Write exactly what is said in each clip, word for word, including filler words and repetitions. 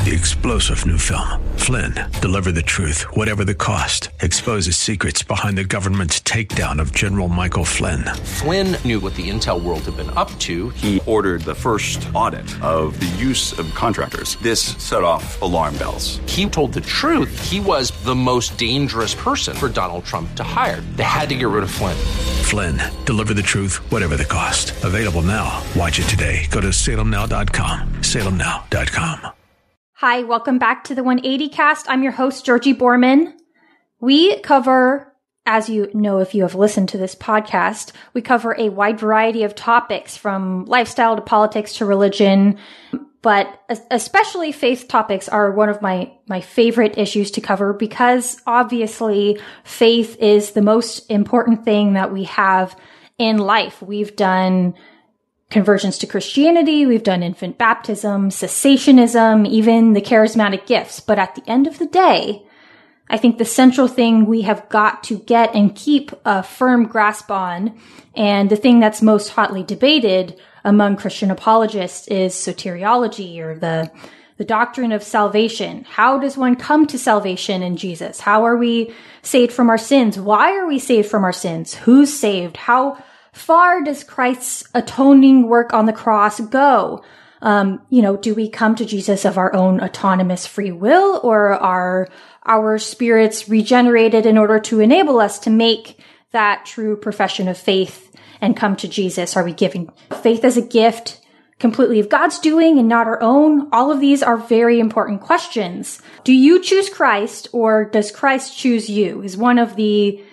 the explosive new film, Flynn, Deliver the Truth, Whatever the Cost, exposes secrets behind the government's takedown of General Michael Flynn. Flynn knew what the intel world had been up to. He ordered the first audit of the use of contractors. This set off alarm bells. He told the truth. He was the most dangerous person for Donald Trump to hire. They had to get rid of Flynn. Flynn, Deliver the Truth, Whatever the Cost. Available now. Watch it today. Go to salem now dot com. salem now dot com. Hi, welcome back to the one eighty Cast. I'm your host, Georgie Borman. We cover, as you know if you have listened to this podcast, we cover a wide variety of topics from lifestyle to politics to religion, but especially faith topics are one of my, my favorite issues to cover because obviously faith is the most important thing that we have in life. We've done conversions to Christianity, we've done infant baptism, cessationism, even the charismatic gifts. But at the end of the day, I think the central thing we have got to get and keep a firm grasp on, and the thing that's most hotly debated among Christian apologists is soteriology, or the the doctrine of salvation. How does one come to salvation in Jesus? How are we saved from our sins? Why are we saved from our sins? Who's saved? How far does Christ's atoning work on the cross go? Um, you know, do we come to Jesus of our own autonomous free will, or are our spirits regenerated in order to enable us to make that true profession of faith and come to Jesus? Are we giving faith as a gift completely of God's doing and not our own? All of these are very important questions. Do you choose Christ, or does Christ choose you? Is one of the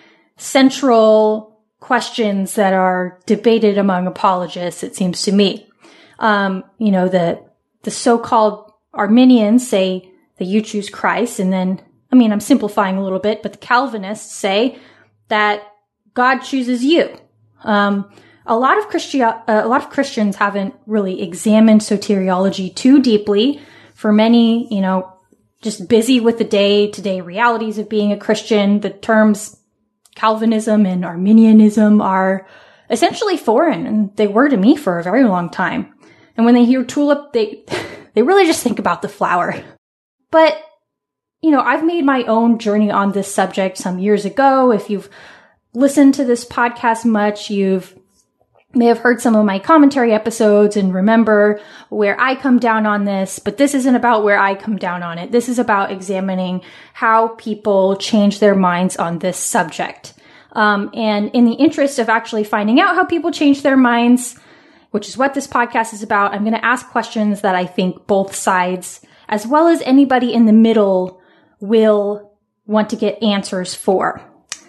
central questions that are debated among apologists, it seems to me. Um, you know, the the so-called Arminians say that you choose Christ, and then, I mean, I'm simplifying a little bit, but the Calvinists say that God chooses you. Um, a lot of Christi- uh, a lot of Christians haven't really examined soteriology too deeply. For many, you know, just busy with the day-to-day realities of being a Christian, the terms Calvinism and Arminianism are essentially foreign, and they were to me for a very long time. And when they hear tulip, they they really just think about the flower. But, you know, I've made my own journey on this subject some years ago. If you've listened to this podcast much, you've may have heard some of my commentary episodes and remember where I come down on this, but this isn't about where I come down on it. This is about examining how people change their minds on this subject. Um, and in the interest of actually finding out how people change their minds, which is what this podcast is about, I'm going to ask questions that I think both sides, as well as anybody in the middle, will want to get answers for.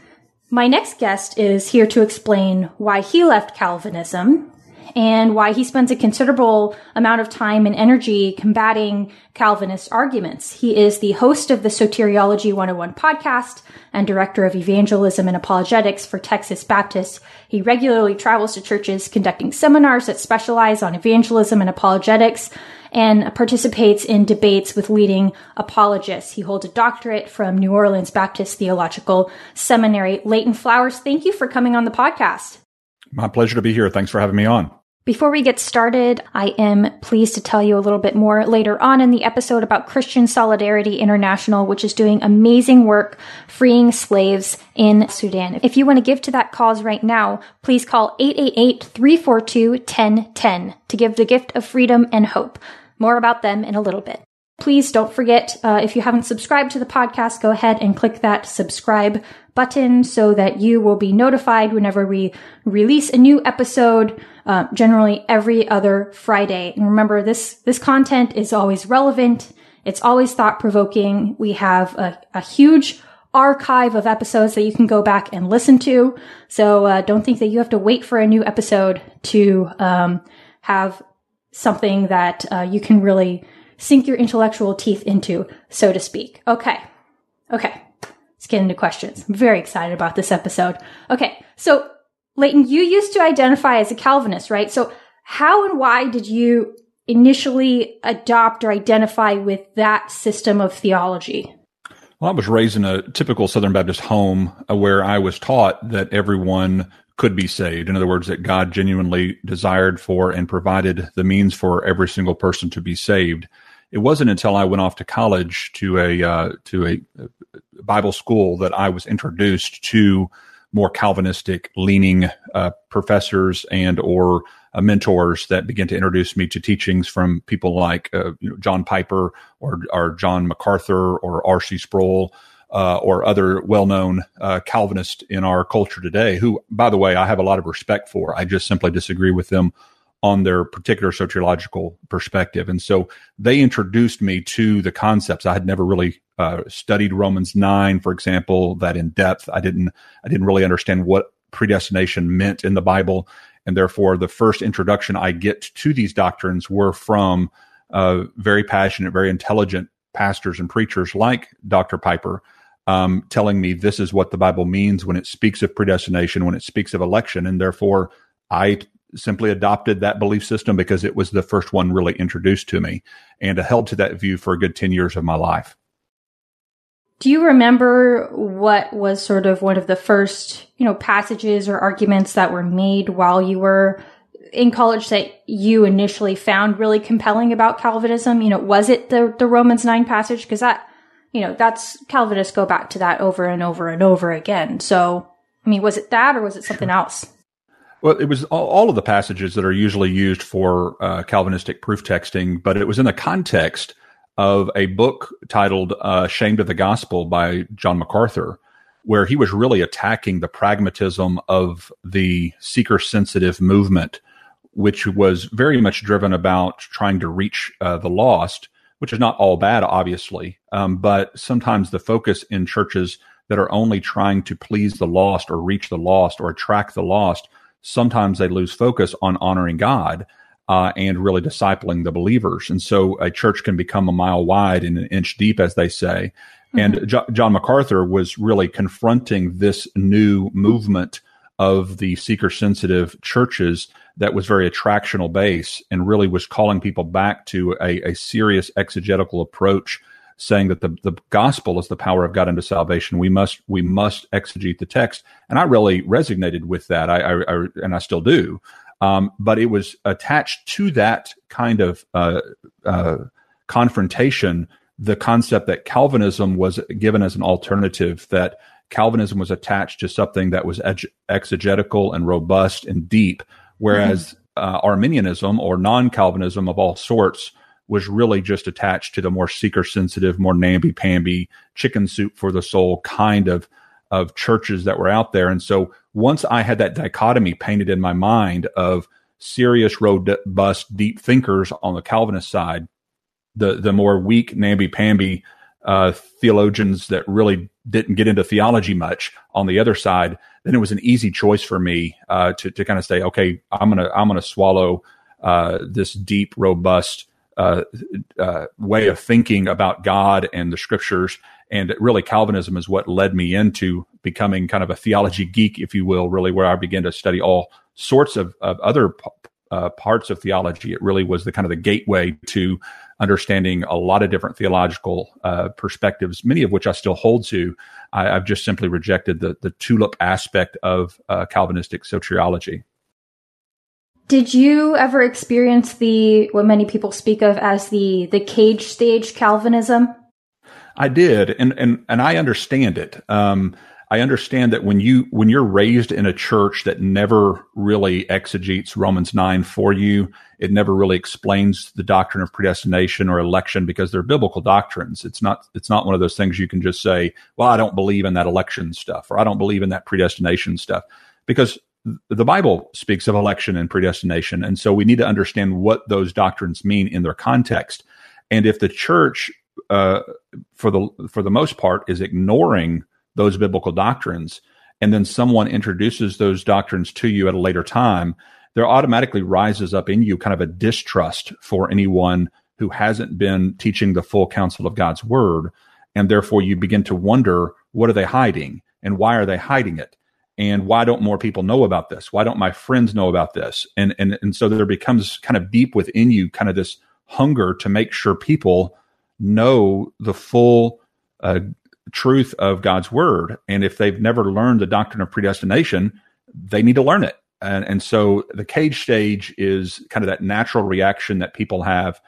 My next guest is here to explain why he left Calvinism and why he spends a considerable amount of time and energy combating Calvinist arguments. He is the host of the Soteriology one oh one podcast and director of evangelism and apologetics for Texas Baptist. He regularly travels to churches conducting seminars that specialize on evangelism and apologetics, and participates in debates with leading apologists. He holds a doctorate from New Orleans Baptist Theological Seminary. Leighton Flowers, thank you for coming on the podcast. My pleasure to be here. Thanks for having me on. Before we get started, I am pleased to tell you a little bit more later on in the episode about Christian Solidarity International, which is doing amazing work freeing slaves in Sudan. If you want to give to that cause right now, please call eight eight eight, three four two, one zero one zero to give the gift of freedom and hope. More about them in a little bit. Please don't forget, uh, if you haven't subscribed to the podcast, go ahead and click that subscribe button so that you will be notified whenever we release a new episode, uh, generally every other Friday. And remember, this, this content is always relevant. It's always thought-provoking. We have a, a huge archive of episodes that you can go back and listen to. So uh, don't think that you have to wait for a new episode to um, have something that uh, you can really sink your intellectual teeth into, so to speak. Okay. Okay. Let's get into questions. I'm very excited about this episode. Okay. So, Leighton, you used to identify as a Calvinist, right? So how and why did you initially adopt or identify with that system of theology? Well, I was raised in a typical Southern Baptist home where I was taught that everyone could be saved. In other words, that God genuinely desired for and provided the means for every single person to be saved. it wasn't until I went off to college to a uh, to a Bible school that I was introduced to more Calvinistic leaning uh, professors and or uh, mentors that began to introduce me to teachings from people like uh, you know, John Piper or, or John MacArthur or R C Sproul uh, or other well-known uh, Calvinists in our culture today, who, by the way, I have a lot of respect for. I just simply disagree with them on their particular soteriological perspective. And so they introduced me to the concepts. I had never really uh, studied Romans nine, for example, that in depth. I didn't, I didn't really understand what predestination meant in the Bible. And therefore, the first introduction I get to these doctrines were from uh, very passionate, very intelligent pastors and preachers like Doctor Piper, um, telling me this is what the Bible means when it speaks of predestination, when it speaks of election. And therefore, I simply adopted that belief system because it was the first one really introduced to me, and I held to that view for a good ten years of my life. Do you remember what was sort of one of the first, you know, passages or arguments that were made while you were in college that you initially found really compelling about Calvinism? You know, was it the, the Romans nine passage? Because that, you know, that's, Calvinists go back to that over and over and over again. So, I mean, was it that or was it something else? Well, it was all, all of the passages that are usually used for uh, Calvinistic proof texting, but it was in the context of a book titled uh, Ashamed of the Gospel by John MacArthur, where he was really attacking the pragmatism of the seeker-sensitive movement, which was very much driven about trying to reach uh, the lost, which is not all bad, obviously, um, but sometimes the focus in churches that are only trying to please the lost or reach the lost or attract the lost, sometimes they lose focus on honoring God uh, and really discipling the believers. And so a church can become a mile wide and an inch deep, as they say. Mm-hmm. And jo- John MacArthur was really confronting this new movement of the seeker-sensitive churches that was very attractional base and really was calling people back to a, a serious exegetical approach, saying that the, the gospel is the power of God unto salvation. We must we must exegete the text, and I really resonated with that. I, I, I and I still do. Um, but it was attached to that kind of uh, uh, confrontation, the concept that Calvinism was given as an alternative. That Calvinism was attached to something that was ex- exegetical and robust and deep, whereas mm-hmm. uh, Arminianism or non-Calvinism of all sorts was really just attached to the more seeker-sensitive, more namby-pamby, chicken soup for the soul kind of, of churches that were out there. And so once I had that dichotomy painted in my mind of serious, robust, deep thinkers on the Calvinist side, the, the more weak, namby-pamby uh, theologians that really didn't get into theology much on the other side, then it was an easy choice for me uh, to, to kind of say, okay, I'm going to I'm gonna swallow uh, this deep, robust, Uh, uh, way of thinking about God and the scriptures. And really Calvinism is what led me into becoming kind of a theology geek, if you will, really, where I began to study all sorts of, of other uh, parts of theology. It really was the kind of the gateway to understanding a lot of different theological uh, perspectives, many of which I still hold to. I, I've just simply rejected the, the tulip aspect of uh, Calvinistic soteriology. Did you ever experience the, what many people speak of as the, the cage stage Calvinism? I did. And, and, and I understand it. Um, I understand that when you, when you're raised in a church that never really exegetes Romans nine for you, it never really explains the doctrine of predestination or election because they're biblical doctrines. It's not, it's not one of those things you can just say, well, I don't believe in that election stuff, or I don't believe in that predestination stuff, because the Bible speaks of election and predestination. And so we need to understand what those doctrines mean in their context. And if the church, uh, for the, for the most part, is ignoring those biblical doctrines, and then someone introduces those doctrines to you at a later time, there automatically rises up in you kind of a distrust for anyone who hasn't been teaching the full counsel of God's word. And therefore you begin to wonder, what are they hiding? And why are they hiding it? And why don't more people know about this? Why don't my friends know about this? And, and, and so there becomes kind of deep within you, kind of this hunger to make sure people know the full uh, truth of God's word. And if they've never learned the doctrine of predestination, they need to learn it. And, and so the cage stage is kind of that natural reaction that people have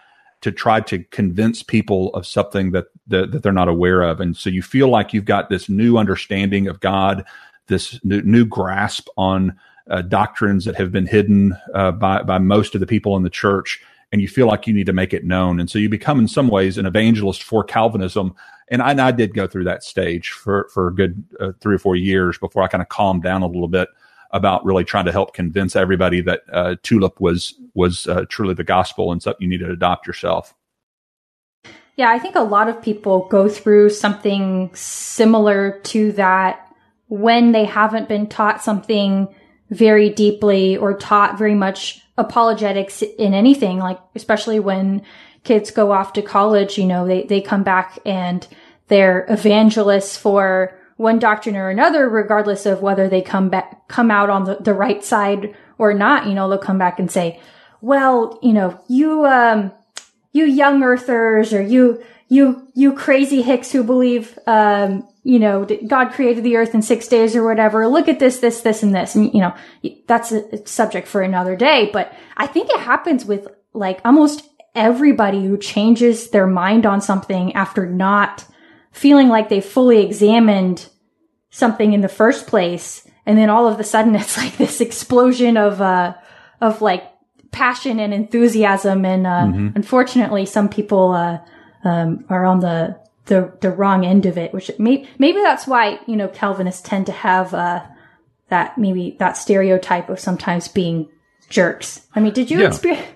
to try to convince people of something that, that that they're not aware of. And so you feel like you've got this new understanding of God, this new, new grasp on uh, doctrines that have been hidden uh, by by most of the people in the church, and you feel like you need to make it known. And so you become, in some ways, an evangelist for Calvinism. And I, and I did go through that stage for for a good uh, three or four years before I kind of calmed down a little bit about really trying to help convince everybody that uh, Tulip was was uh, truly the gospel and something you need to adopt yourself. Yeah, I think a lot of people go through something similar to that when they haven't been taught something very deeply or taught very much apologetics in anything, like especially when kids go off to college, you know, they, they come back and they're evangelists for one doctrine or another, regardless of whether they come back, come out on the, the right side or not. You know, they'll come back and say, well, you know, you, um, you young earthers, or you, you, you crazy hicks who believe, um, you know, God created the earth in six days or whatever. Look at this, this, this, and this. And, you know, that's a subject for another day. But I think it happens with like almost everybody who changes their mind on something after not feeling like they fully examined something in the first place. And then all of a sudden it's like this explosion of, uh, of like passion and enthusiasm. And, uh, mm-hmm. unfortunately some people, uh, um, are on the, the, the wrong end of it, which may, maybe that's why, you know, Calvinists tend to have, uh, that maybe that stereotype of sometimes being jerks. I mean, did you yeah. experience,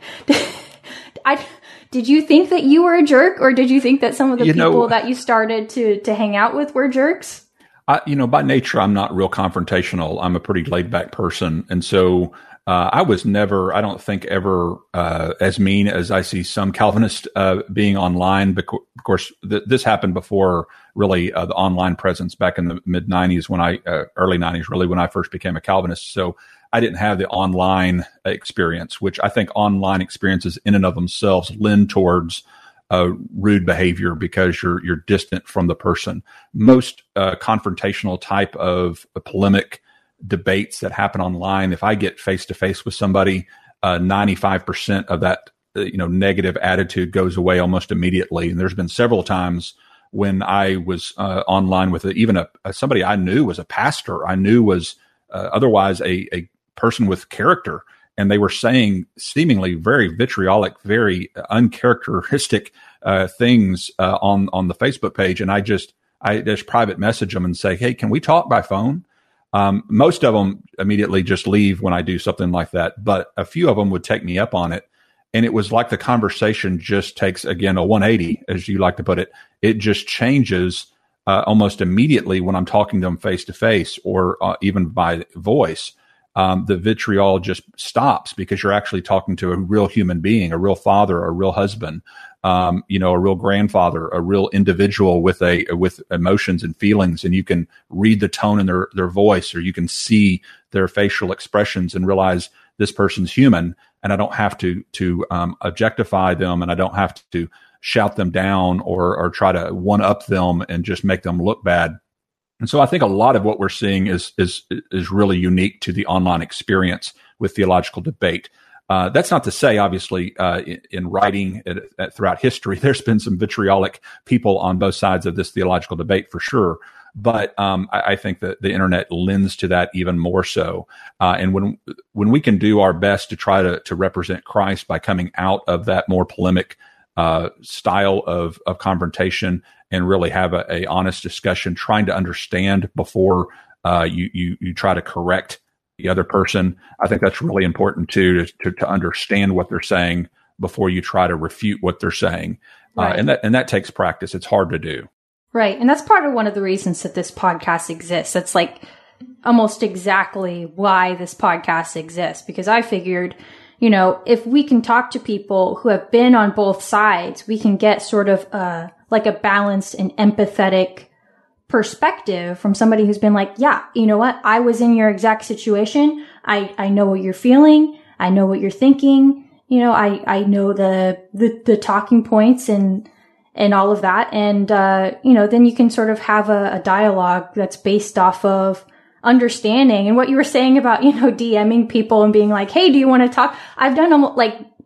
I, Did you think that you were a jerk, or did you think that some of the you people know, that you started to, to hang out with were jerks? I, you know, by nature, I'm not real confrontational. I'm a pretty laid back person. And so uh, I was never, I don't think ever uh, as mean as I see some Calvinists uh, being online. Because, of course, th- this happened before really uh, the online presence back in the mid nineties when I, uh, early nineties, really when I first became a Calvinist. So I didn't have the online experience, which I think online experiences in and of themselves lend towards uh, rude behavior because you're you're distant from the person. Most uh, confrontational type of uh, polemic debates that happen online, if I get face to face with somebody, uh, ninety-five percent of that uh, you know negative attitude goes away almost immediately. And there's been several times when I was uh, online with a, even a, a somebody I knew was a pastor, I knew was uh, otherwise a a person with character, and they were saying seemingly very vitriolic, very uncharacteristic uh, things uh, on on the Facebook page, and I just I just private message them and say, "Hey, can we talk by phone?" Um, most of them immediately just leave when I do something like that, but a few of them would take me up on it, and it was like the conversation just takes again a one eighty, as you like to put it. It just changes uh, almost immediately when I'm talking to them face to face, or uh, even by voice. Um, the vitriol just stops because you're actually talking to a real human being, a real father, a real husband, um, you know, a real grandfather, a real individual with a with emotions and feelings, and you can read the tone in their their voice, or you can see their facial expressions and realize this person's human, and I don't have to to um, objectify them, and I don't have to shout them down or or try to one up them and just make them look bad. And so I think a lot of what we're seeing is is is really unique to the online experience with theological debate. Uh, that's not to say, obviously, uh, in, in writing at, at, throughout history, there's been some vitriolic people on both sides of this theological debate for sure. But um, I, I think that the internet lends to that even more so. Uh, and when when we can do our best to try to to represent Christ by coming out of that more polemic uh, style of of confrontation, and really have a, a honest discussion, trying to understand before uh, you, you you try to correct the other person. I think that's really important too, to, to, to understand what they're saying before you try to refute what they're saying. Right. Uh, and that and that takes practice. It's hard to do. Right. And that's part of one of the reasons that this podcast exists. It's like almost exactly why this podcast exists, because I figured, you know, if we can talk to people who have been on both sides, we can get sort of a, like a balanced and empathetic perspective from somebody who's been like, yeah, you know what? I was in your exact situation. I, I know what you're feeling. I know what you're thinking. You know, I, I know the, the, the talking points and, and all of that. And, uh, you know, then you can sort of have a, a dialogue that's based off of understanding. And what you were saying about, you know, DMing people and being like, hey, do you want to talk? I've done almost like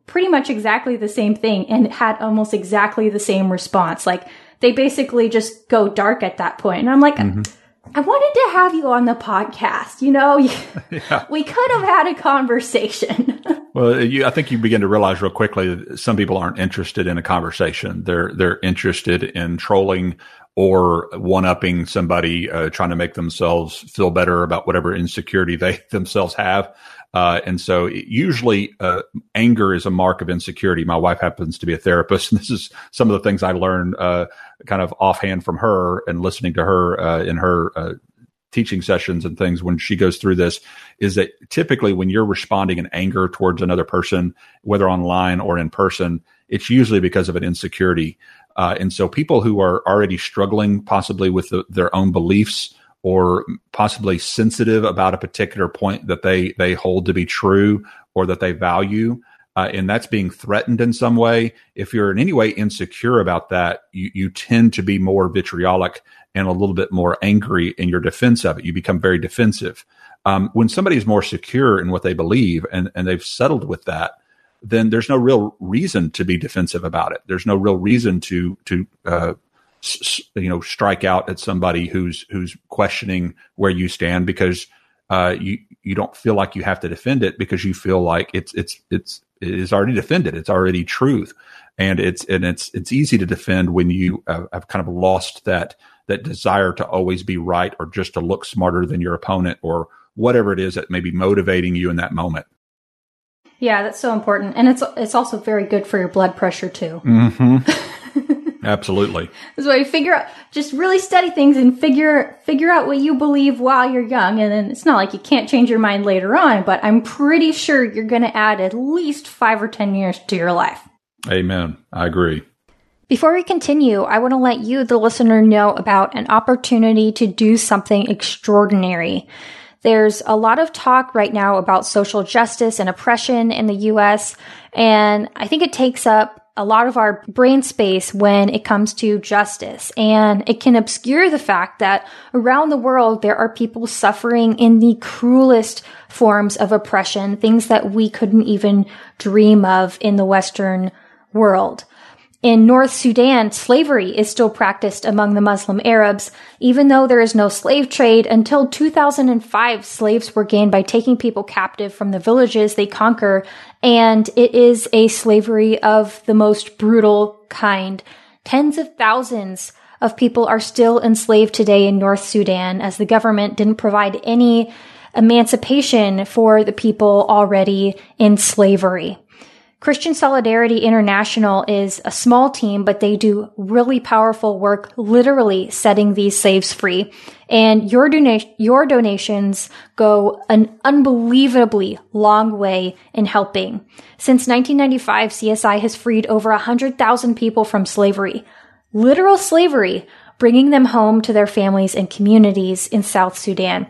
pretty much exactly the same thing and had almost exactly the same response. Like, they basically just go dark at that point. And I'm like, mm-hmm. I wanted to have you on the podcast. You know, yeah. We could have had a conversation. Well, you, I think you begin to realize real quickly that some people aren't interested in a conversation. They're they're interested in trolling or one-upping somebody, uh, trying to make themselves feel better about whatever insecurity they themselves have. Uh, and so usually uh, anger is a mark of insecurity. My wife happens to be a therapist, and this is some of the things I learned uh, kind of offhand from her and listening to her uh, in her uh, teaching sessions and things when she goes through this, is that typically when you're responding in anger towards another person, whether online or in person, it's usually because of an insecurity. Uh, and so people who are already struggling possibly with the, their own beliefs or possibly sensitive about a particular point that they, they hold to be true or that they value, uh, and that's being threatened in some way. If you're in any way insecure about that, you, you tend to be more vitriolic and a little bit more angry in your defense of it. You become very defensive. Um, when somebody is more secure in what they believe and, and they've settled with that, then there's no real reason to be defensive about it. There's no real reason to, to, uh, s- you know, strike out at somebody who's, who's questioning where you stand, because, uh, you, you don't feel like you have to defend it because you feel like it's, it's, it's, it is already defended. It's already truth. And it's, and it's, it's easy to defend when you uh, have kind of lost that, that desire to always be right or just to look smarter than your opponent or whatever it is that may be motivating you in that moment. Yeah, that's so important. And it's it's also very good for your blood pressure too. Mm-hmm. Absolutely. That's why you figure out, just really study things and figure figure out what you believe while you're young. And then it's not like you can't change your mind later on, but I'm pretty sure you're going to add at least five or ten years to your life. Amen. I agree. Before we continue, I want to let you, the listener, know about an opportunity to do something extraordinary. There's a lot of talk right now about social justice and oppression in the U S, and I think it takes up a lot of our brain space when it comes to justice, and it can obscure the fact that around the world there are people suffering in the cruelest forms of oppression, things that we couldn't even dream of in the Western world. In North Sudan, slavery is still practiced among the Muslim Arabs. Even though there is no slave trade, until two thousand five, slaves were gained by taking people captive from the villages they conquer, and it is a slavery of the most brutal kind. Tens of thousands of people are still enslaved today in North Sudan, as the government didn't provide any emancipation for the people already in slavery. Christian Solidarity International is a small team, but they do really powerful work, literally setting these slaves free. And your donation, your donations go an unbelievably long way in helping. Since nineteen ninety-five, C S I has freed over one hundred thousand people from slavery, literal slavery, bringing them home to their families and communities in South Sudan.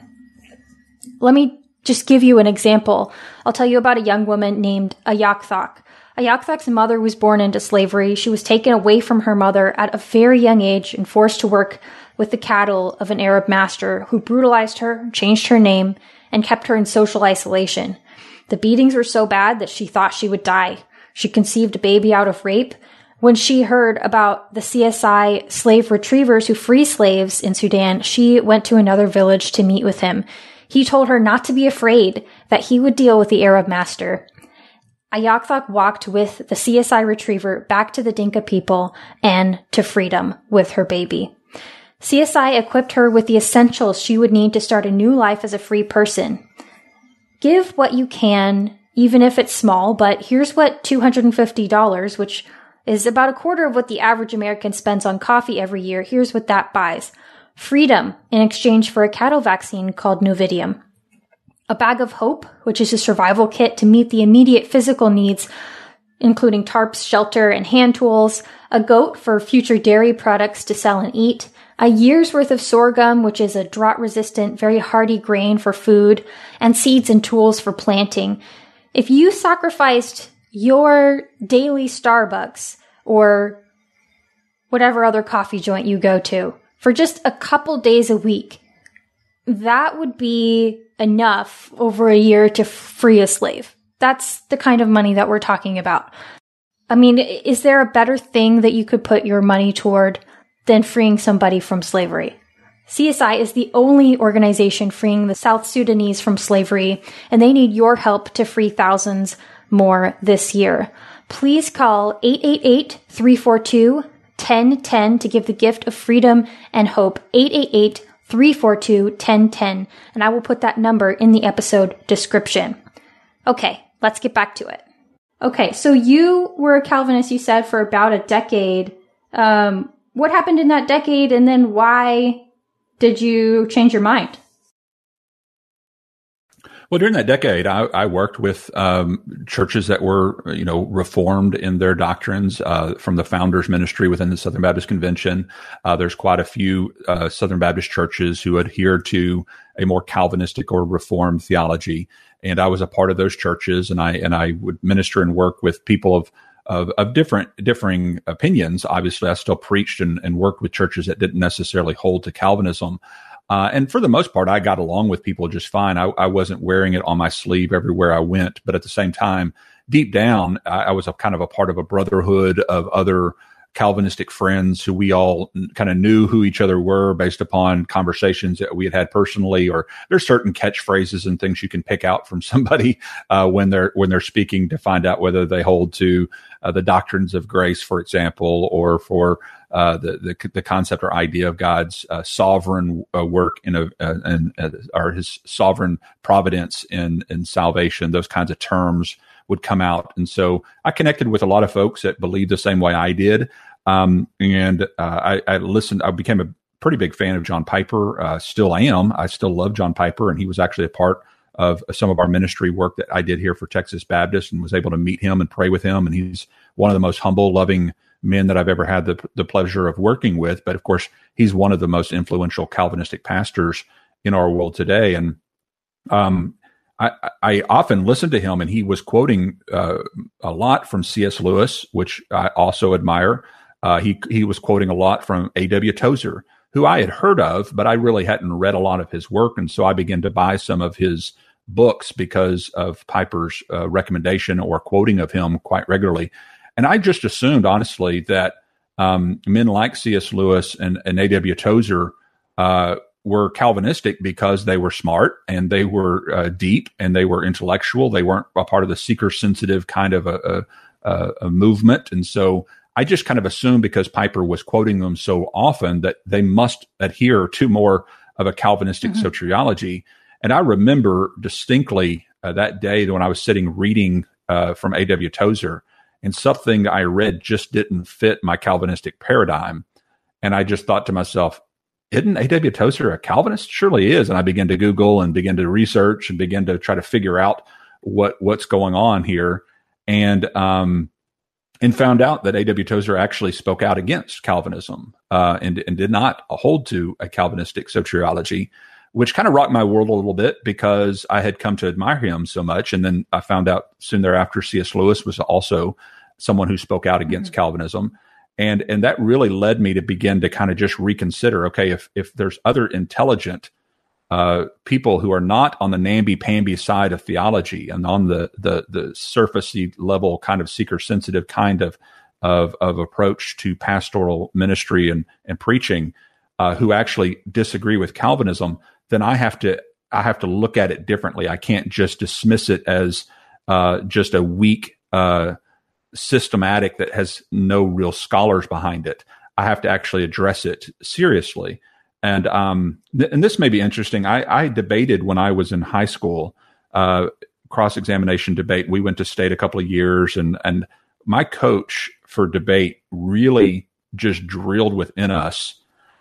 Let me just give you an example. I'll tell you about a young woman named Ayakthak. Ayakthak's mother was born into slavery. She was taken away from her mother at a very young age and forced to work with the cattle of an Arab master who brutalized her, changed her name, and kept her in social isolation. The beatings were so bad that she thought she would die. She conceived a baby out of rape. When she heard about the C S I slave retrievers who free slaves in Sudan, she went to another village to meet with him. He told her not to be afraid, that he would deal with the Arab master. Ayakthak walked with the C S I retriever back to the Dinka people and to freedom with her baby. C S I equipped her with the essentials she would need to start a new life as a free person. Give what you can, even if it's small, but here's what two hundred fifty dollars, which is about a quarter of what the average American spends on coffee every year, here's what that buys. Freedom in exchange for a cattle vaccine called Novidium. A bag of hope, which is a survival kit to meet the immediate physical needs, including tarps, shelter, and hand tools. A goat for future dairy products to sell and eat. A year's worth of sorghum, which is a drought-resistant, very hardy grain for food. And seeds and tools for planting. If you sacrificed your daily Starbucks or whatever other coffee joint you go to for just a couple days a week, that would be enough over a year to free a slave. That's the kind of money that we're talking about. I mean, is there a better thing that you could put your money toward than freeing somebody from slavery? C S I is the only organization freeing the South Sudanese from slavery, and they need your help to free thousands more this year. Please call eight eight eight, three four two, one zero one zero to give the gift of freedom and hope. eight eight eight, three four two, one zero one zero, and I will put that number in the episode description. Okay, let's get back to it. Okay, so you were a Calvinist, you said, for about a decade. Um, what happened in that decade, and then why did you change your mind? Well, during that decade, I, I worked with um, churches that were, you know, reformed in their doctrines uh, from the founders ministry within the Southern Baptist Convention. Uh, there's quite a few uh, Southern Baptist churches who adhere to a more Calvinistic or Reformed theology, and I was a part of those churches. And I and I would minister and work with people of of, of different differing opinions. Obviously, I still preached and, and worked with churches that didn't necessarily hold to Calvinism. Uh, and for the most part, I got along with people just fine. I, I wasn't wearing it on my sleeve everywhere I went. But at the same time, deep down, I, I was a kind of a part of a brotherhood of other Calvinistic friends who we all kind of knew who each other were based upon conversations that we had had personally, or there's certain catchphrases and things you can pick out from somebody uh, when they're when they're speaking to find out whether they hold to uh, the doctrines of grace, for example, or for uh, the, the the concept or idea of God's uh, sovereign uh, work in a uh, in, uh, or His sovereign providence in in salvation. Those kinds of terms would come out. And so I connected with a lot of folks that believed the same way I did. Um, and uh, I, I listened, I became a pretty big fan of John Piper. Uh, still am. I still love John Piper. And he was actually a part of some of our ministry work that I did here for Texas Baptist, and was able to meet him and pray with him. And he's one of the most humble, loving men that I've ever had the, the pleasure of working with. But of course, he's one of the most influential Calvinistic pastors in our world today. And, um, I, I often listened to him, and he was quoting uh, a lot from C S Lewis, which I also admire. Uh, he he was quoting a lot from A W Tozer, who I had heard of, but I really hadn't read a lot of his work. And so I began to buy some of his books because of Piper's uh, recommendation or quoting of him quite regularly. And I just assumed, honestly, that um, men like C S Lewis and, and A W Tozer uh were Calvinistic because they were smart and they were uh, deep and they were intellectual. They weren't a part of the seeker-sensitive kind of a, a, a movement. And so I just kind of assumed, because Piper was quoting them so often, that they must adhere to more of a Calvinistic mm-hmm. soteriology. And I remember distinctly uh, that day when I was sitting reading uh, from A W Tozer, and something I read just didn't fit my Calvinistic paradigm. And I just thought to myself, isn't A W Tozer a Calvinist? Surely he is. And I began to Google and begin to research and begin to try to figure out what what's going on here. And um, and found out that A W Tozer actually spoke out against Calvinism uh, and, and did not hold to a Calvinistic soteriology, which kind of rocked my world a little bit, because I had come to admire him so much. And then I found out soon thereafter C S Lewis was also someone who spoke out against mm-hmm. Calvinism. And and that really led me to begin to kind of just reconsider, okay, if if there's other intelligent uh, people who are not on the namby-pamby side of theology and on the the the surfacey level kind of seeker-sensitive kind of of of approach to pastoral ministry and and preaching, uh, who actually disagree with Calvinism, then I have to I have to look at it differently. I can't just dismiss it as uh, just a weak uh systematic that has no real scholars behind it. I have to actually address it seriously. And um, th- and this may be interesting. I, I debated when I was in high school, uh, cross-examination debate. We went to state a couple of years, and and my coach for debate really just drilled within us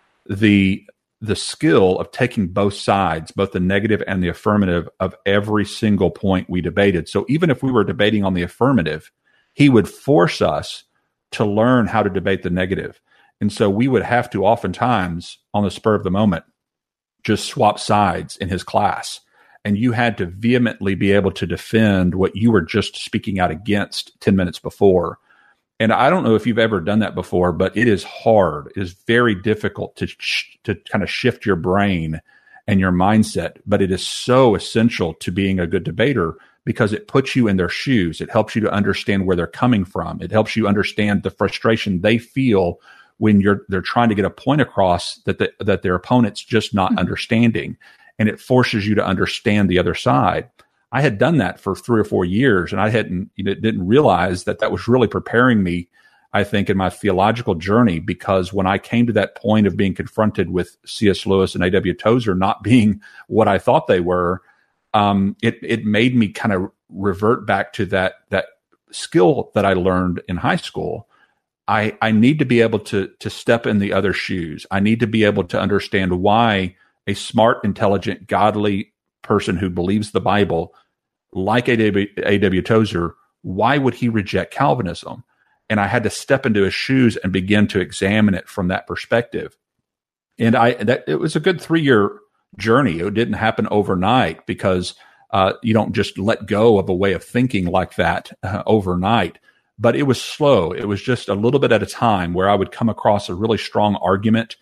the the skill of taking both sides, both the negative and the affirmative, of every single point we debated. So even if we were debating on the affirmative, he would force us to learn how to debate the negative. And so we would have to oftentimes, on the spur of the moment, just swap sides in his class. And you had to vehemently be able to defend what you were just speaking out against ten minutes before. And I don't know if you've ever done that before, but it is hard. It is very difficult to sh- to kind of shift your brain and your mindset. But it is so essential to being a good debater, because it puts you in their shoes. It helps you to understand where they're coming from. It helps you understand the frustration they feel when you're they're trying to get a point across that the, that their opponent's just not mm-hmm. understanding, and it forces you to understand the other side. I had done that for three or four years, and I hadn't you know, didn't realize that that was really preparing me, I think, in my theological journey, because when I came to that point of being confronted with C S Lewis and A W Tozer not being what I thought they were, um, it it made me kind of revert back to that that skill that I learned in high school. I, I need to be able to to step in the other shoes. I need to be able to understand why a smart, intelligent, godly person who believes the Bible, like A W Tozer, why would he reject Calvinism? And I had to step into his shoes and begin to examine it from that perspective. And I that it was a good three-year journey. It didn't happen overnight, because uh, you don't just let go of a way of thinking like that uh, overnight. But it was slow. It was just a little bit at a time where I would come across a really strong argument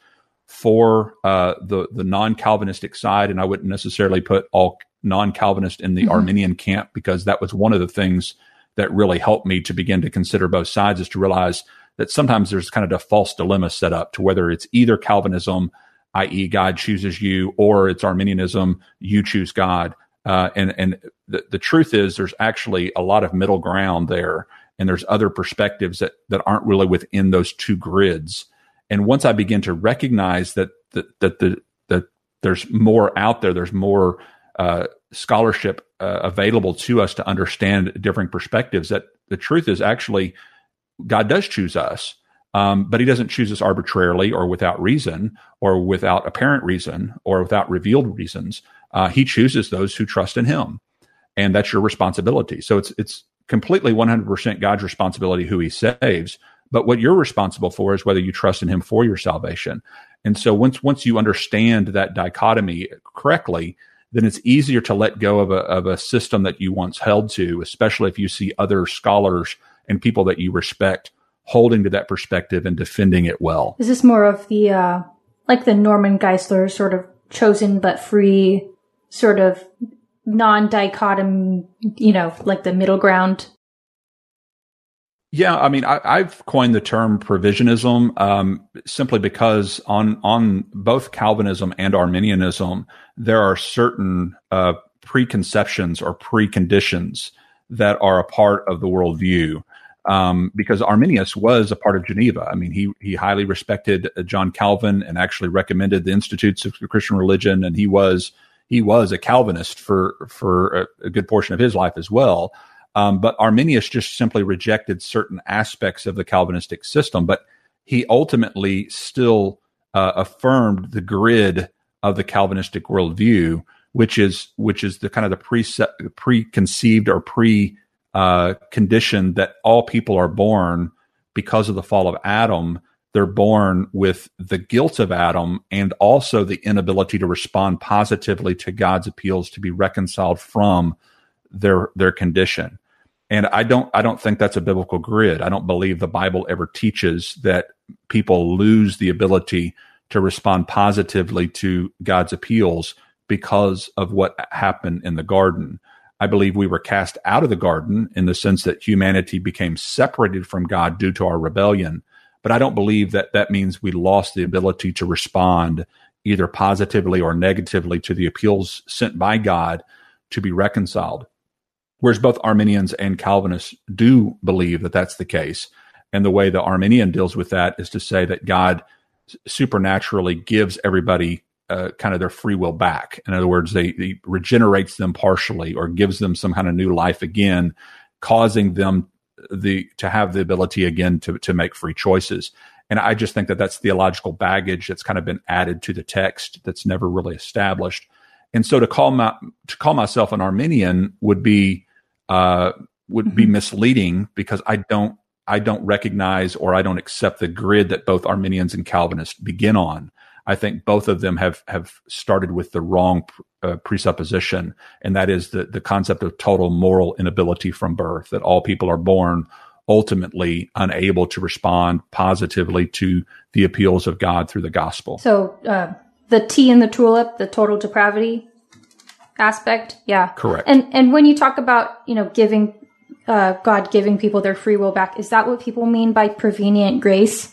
for uh, the the non-Calvinistic side, and I wouldn't necessarily put all non-Calvinist in the mm-hmm. Arminian camp, because that was one of the things that really helped me to begin to consider both sides, is to realize that sometimes there's kind of a false dilemma set up to whether it's either Calvinism, that is God chooses you, or it's Arminianism, you choose God. Uh, and and the, the truth is there's actually a lot of middle ground there, and there's other perspectives that, that aren't really within those two grids. And once I begin to recognize that that that the that there's more out there, there's more uh, scholarship uh, available to us to understand differing perspectives, that the truth is actually God does choose us, um, but he doesn't choose us arbitrarily or without reason or without apparent reason or without revealed reasons. Uh, he chooses those who trust in him, and that's your responsibility. So it's it's completely one hundred percent God's responsibility who he saves, but what you're responsible for is whether you trust in him for your salvation. And so once once you understand that dichotomy correctly, then it's easier to let go of a of a system that you once held to, especially if you see other scholars and people that you respect holding to that perspective and defending it well. Is this more of the, uh, like the Norman Geisler sort of chosen but free, sort of non-dichotom, you know, like the middle ground? Yeah, I mean, I, I've coined the term provisionism um, simply because on on both Calvinism and Arminianism, there are certain uh, preconceptions or preconditions that are a part of the worldview. Um, because Arminius was a part of Geneva. I mean, he he highly respected John Calvin and actually recommended the Institutes of Christian Religion, and he was he was a Calvinist for for a, a good portion of his life as well. Um, but Arminius just simply rejected certain aspects of the Calvinistic system, but he ultimately still uh, affirmed the grid of the Calvinistic worldview, which is which is the kind of the prece- preconceived or pre uh, condition that all people are born because of the fall of Adam. They're born with the guilt of Adam and also the inability to respond positively to God's appeals to be reconciled from their their condition. And I don't I don't think that's a biblical grid. I don't believe the Bible ever teaches that people lose the ability to respond positively to God's appeals because of what happened in the garden. I believe we were cast out of the garden in the sense that humanity became separated from God due to our rebellion. But I don't believe that that means we lost the ability to respond either positively or negatively to the appeals sent by God to be reconciled. Whereas both Arminians and Calvinists do believe that that's the case. And the way the Arminian deals with that is to say that God supernaturally gives everybody uh, kind of their free will back. In other words, they, he regenerates them partially or gives them some kind of new life again, causing them the to have the ability again to, to make free choices. And I just think that that's theological baggage that's kind of been added to the text that's never really established. And so to call my to call myself an Arminian would be uh, would mm-hmm. be misleading, because I don't I don't recognize or I don't accept the grid that both Arminians and Calvinists begin on. I think both of them have have started with the wrong uh, presupposition, and that is the the concept of total moral inability from birth, that all people are born ultimately unable to respond positively to the appeals of God through the gospel. So uh, the T in the tulip, the total depravity aspect. Yeah. Correct. And and when you talk about, you know, giving, uh, God giving people their free will back, is that what people mean by prevenient grace?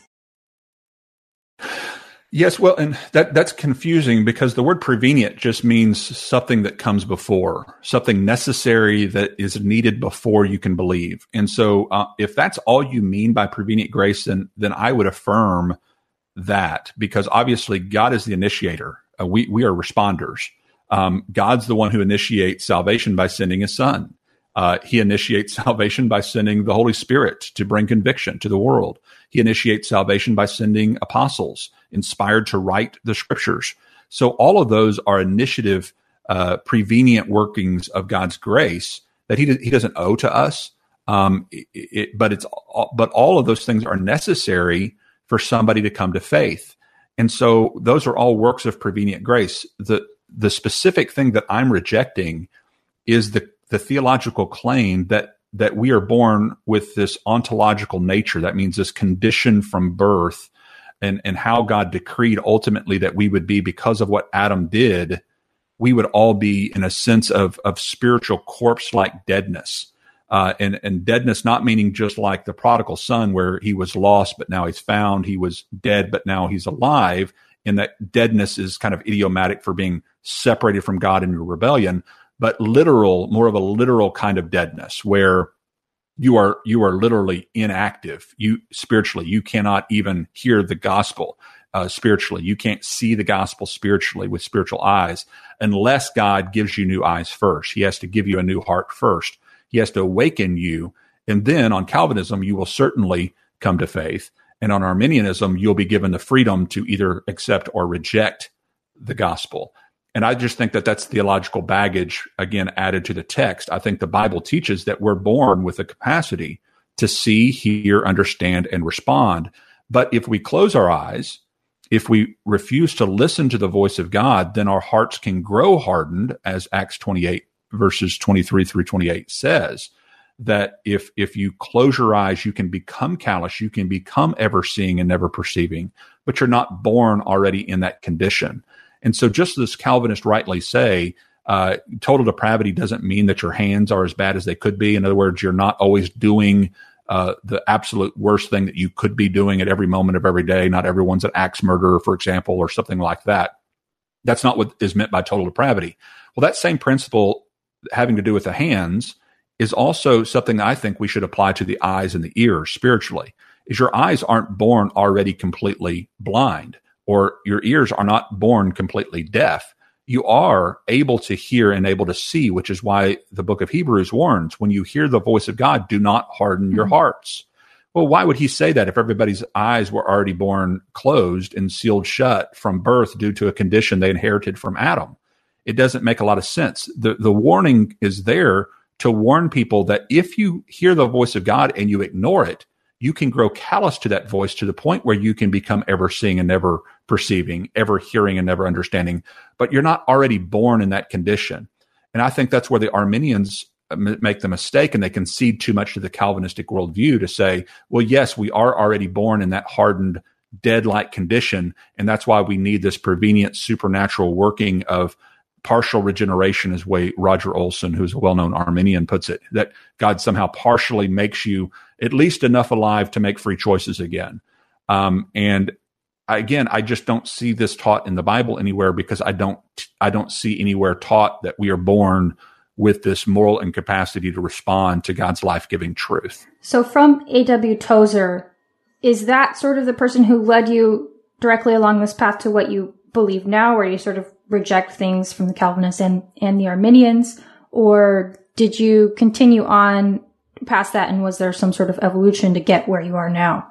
Yes, well, and that that's confusing because the word prevenient just means something that comes before, something necessary that is needed before you can believe. And so uh, if that's all you mean by prevenient grace, then then I would affirm that, because obviously God is the initiator. Uh, we we are responders. Um, God's the one who initiates salvation by sending his son. Uh, he initiates salvation by sending the Holy Spirit to bring conviction to the world. He initiates salvation by sending apostles inspired to write the scriptures. So all of those are initiative, uh, prevenient workings of God's grace that he, he doesn't owe to us. Um, it, it, but it's, but all of those things are necessary for somebody to come to faith. And so those are all works of prevenient grace. The, the specific thing that I'm rejecting is the the theological claim that that we are born with this ontological nature. That means this condition from birth, and, and how God decreed ultimately that we would be, because of what Adam did, we would all be in a sense of, of spiritual corpse-like deadness. Uh, and, and deadness not meaning just like the prodigal son, where he was lost, but now he's found. He was dead, but now he's alive. And that deadness is kind of idiomatic for being separated from God in your rebellion. But literal, more of a literal kind of deadness, where you are you are literally inactive. You spiritually, you cannot even hear the gospel uh, spiritually. You can't see the gospel spiritually with spiritual eyes unless God gives you new eyes first. He has to give you a new heart first. He has to awaken you, and then on Calvinism, you will certainly come to faith, and on Arminianism, you'll be given the freedom to either accept or reject the gospel. And I just think that that's theological baggage, again, added to the text. I think the Bible teaches that we're born with a capacity to see, hear, understand, and respond. But if we close our eyes, if we refuse to listen to the voice of God, then our hearts can grow hardened, as Acts twenty-eight, verses twenty-three through twenty-eight says, that if if you close your eyes, you can become callous, you can become ever seeing and never perceiving, but you're not born already in that condition. And so just as Calvinists rightly say, uh, total depravity doesn't mean that your hands are as bad as they could be. In other words, you're not always doing uh, the absolute worst thing that you could be doing at every moment of every day. Not everyone's an axe murderer, for example, or something like that. That's not what is meant by total depravity. Well, that same principle having to do with the hands is also something I think we should apply to the eyes and the ears spiritually, is your eyes aren't born already completely blind, or your ears are not born completely deaf. You are able to hear and able to see, which is why the book of Hebrews warns, when you hear the voice of God, do not harden your hearts. Well, why would he say that if everybody's eyes were already born closed and sealed shut from birth due to a condition they inherited from Adam? It doesn't make a lot of sense. The, the warning is there to warn people that if you hear the voice of God and you ignore it, you can grow callous to that voice to the point where you can become ever seeing and never perceiving, ever hearing and never understanding, but you're not already born in that condition. And I think that's where the Arminians make the mistake, and they concede too much to the Calvinistic worldview to say, well, yes, we are already born in that hardened, dead-like condition, and that's why we need this prevenient supernatural working of partial regeneration, is the way Roger Olson, who's a well-known Arminian, puts it, that God somehow partially makes you at least enough alive to make free choices again. Um, and again, I just don't see this taught in the Bible anywhere, because I don't, I don't see anywhere taught that we are born with this moral incapacity to respond to God's life-giving truth. So from A W Tozer, is that sort of the person who led you directly along this path to what you believe now, where you sort of reject things from the Calvinists and, and the Arminians? Or did you continue on past that, and was there some sort of evolution to get where you are now?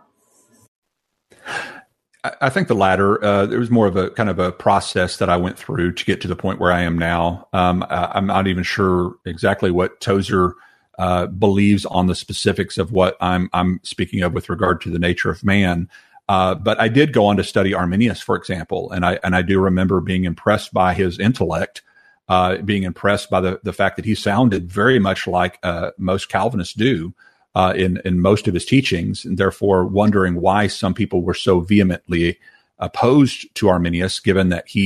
I think the latter. Uh, there was more of a kind of a process that I went through to get to the point where I am now. Um, I'm not even sure exactly what Tozer uh, believes on the specifics of what I'm, I'm speaking of with regard to the nature of man. Uh, but I did go on to study Arminius, for example, and I and I do remember being impressed by his intellect, uh, being impressed by the the fact that he sounded very much like uh, most Calvinists do. Uh, in, in most of his teachings, and therefore wondering why some people were so vehemently opposed to Arminius, given that he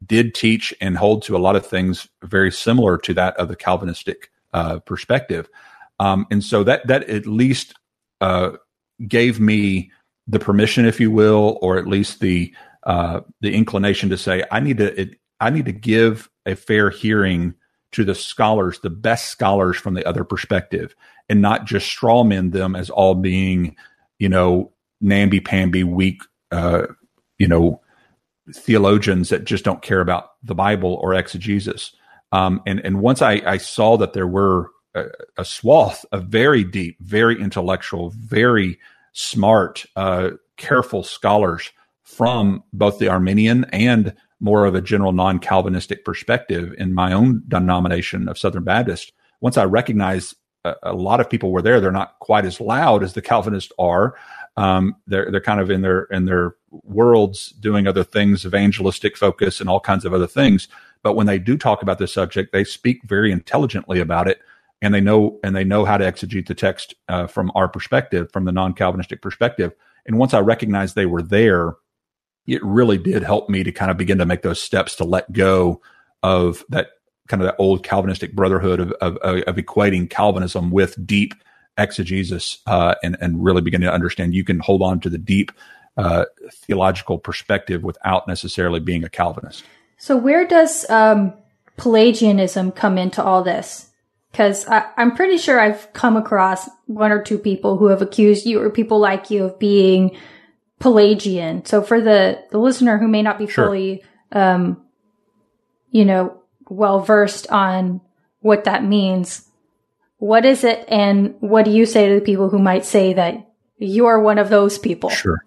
did teach and hold to a lot of things very similar to that of the Calvinistic uh, perspective. Um, and so that that at least uh, gave me the permission, if you will, or at least the uh, the inclination to say, I need to it, I need to give a fair hearing to the scholars, the best scholars from the other perspective, and not just strawman them as all being, you know, namby-pamby, weak, uh, you know, theologians that just don't care about the Bible or exegesis. Um, and, and once I, I saw that there were a, a swath of very deep, very intellectual, very smart, uh, careful scholars from both the Arminian and more of a general non-Calvinistic perspective in my own denomination of Southern Baptist, once I recognized a, a lot of people were there, they're not quite as loud as the Calvinists are. Um, they're they're kind of in their in their worlds doing other things, evangelistic focus and all kinds of other things. But when they do talk about this subject, they speak very intelligently about it, and they know and they know how to exegete the text uh, from our perspective, from the non-Calvinistic perspective. And once I recognized they were there, it really did help me to kind of begin to make those steps to let go of that kind of that old Calvinistic brotherhood of, of, of equating Calvinism with deep exegesis, uh, and, and really begin to understand you can hold on to the deep uh, theological perspective without necessarily being a Calvinist. So where does um, Pelagianism come into all this? Because I'm pretty sure I've come across one or two people who have accused you or people like you of being Pelagian. So for the, the listener who may not be Sure. fully, um, you know, well versed on what that means, what is it, and what do you say to the people who might say that you are one of those people? Sure.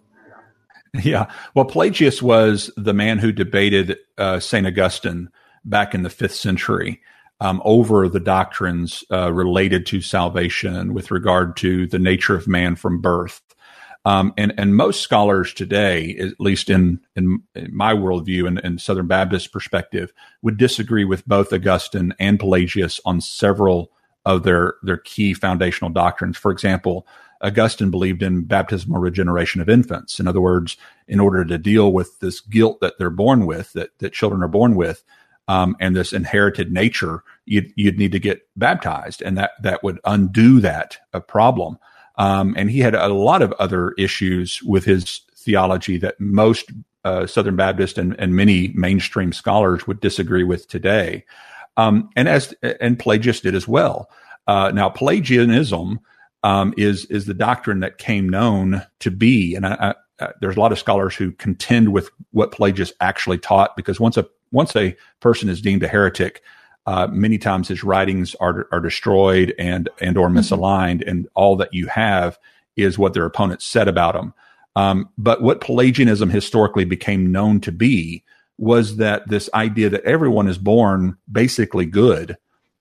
Yeah. Well, Pelagius was the man who debated uh, Saint Augustine back in the fifth century um, over the doctrines uh, related to salvation with regard to the nature of man from birth. Um, and, and most scholars today, at least in, in, in my worldview and, and Southern Baptist perspective, would disagree with both Augustine and Pelagius on several of their, their key foundational doctrines. For example, Augustine believed in baptismal regeneration of infants. In other words, in order to deal with this guilt that they're born with, that, that children are born with, um, and this inherited nature, you'd, you'd need to get baptized, and that, that would undo that uh, problem. Um, and he had a lot of other issues with his theology that most uh, Southern Baptist and, and many mainstream scholars would disagree with today. Um, and as and Pelagius did as well. Uh, now, Pelagianism um, is is the doctrine that came known to be, and I, I, there's a lot of scholars who contend with what Pelagius actually taught, because once a once a person is deemed a heretic, Uh, many times his writings are are destroyed and and or misaligned, mm-hmm. and all that you have is what their opponents said about him. Um, but what Pelagianism historically became known to be was that this idea that everyone is born basically good,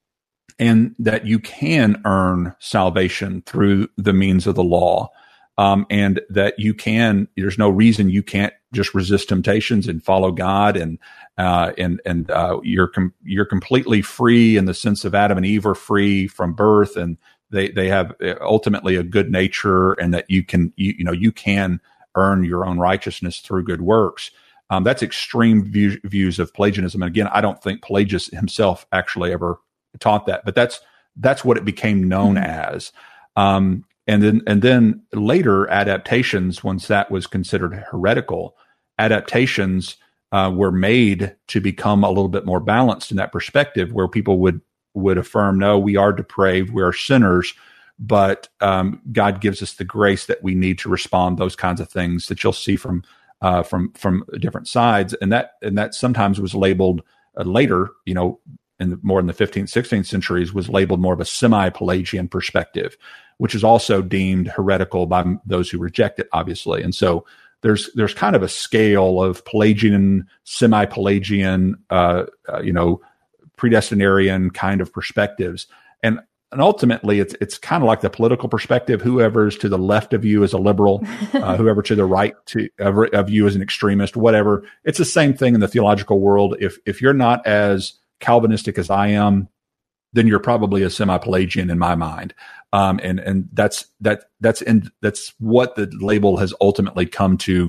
and that you can earn salvation through the means of the law, um, and that you can. There's no reason you can't just resist temptations and follow God, and uh, and and uh, you're com- you're completely free in the sense of Adam and Eve are free from birth, and they they have ultimately a good nature, and that you can you, you know you can earn your own righteousness through good works. Um, that's extreme view, views of Pelagianism, and again, I don't think Pelagius himself actually ever taught that, but that's that's what it became known mm-hmm. as. Um, and then and then later adaptations, once that was considered heretical, adaptations uh, were made to become a little bit more balanced in that perspective, where people would would affirm, no, we are depraved, we are sinners, but um, God gives us the grace that we need to respond. Those kinds of things that you'll see from uh, from from different sides, and that and that sometimes was labeled uh, later, you know, in the, more in the fifteenth, sixteenth centuries, was labeled more of a semi-Pelagian perspective, which is also deemed heretical by those who reject it, obviously. And so there's there's kind of a scale of Pelagian, semi-Pelagian, uh, uh, you know, predestinarian kind of perspectives, and and ultimately it's it's kind of like the political perspective. Whoever's to the left of you is a liberal, uh, whoever to the right to of, of you is an extremist. Whatever, it's the same thing in the theological world. If if you're not as Calvinistic as I am, then you're probably a semi-Pelagian in my mind. Um, and, and that's, that, that's in, that's what the label has ultimately come to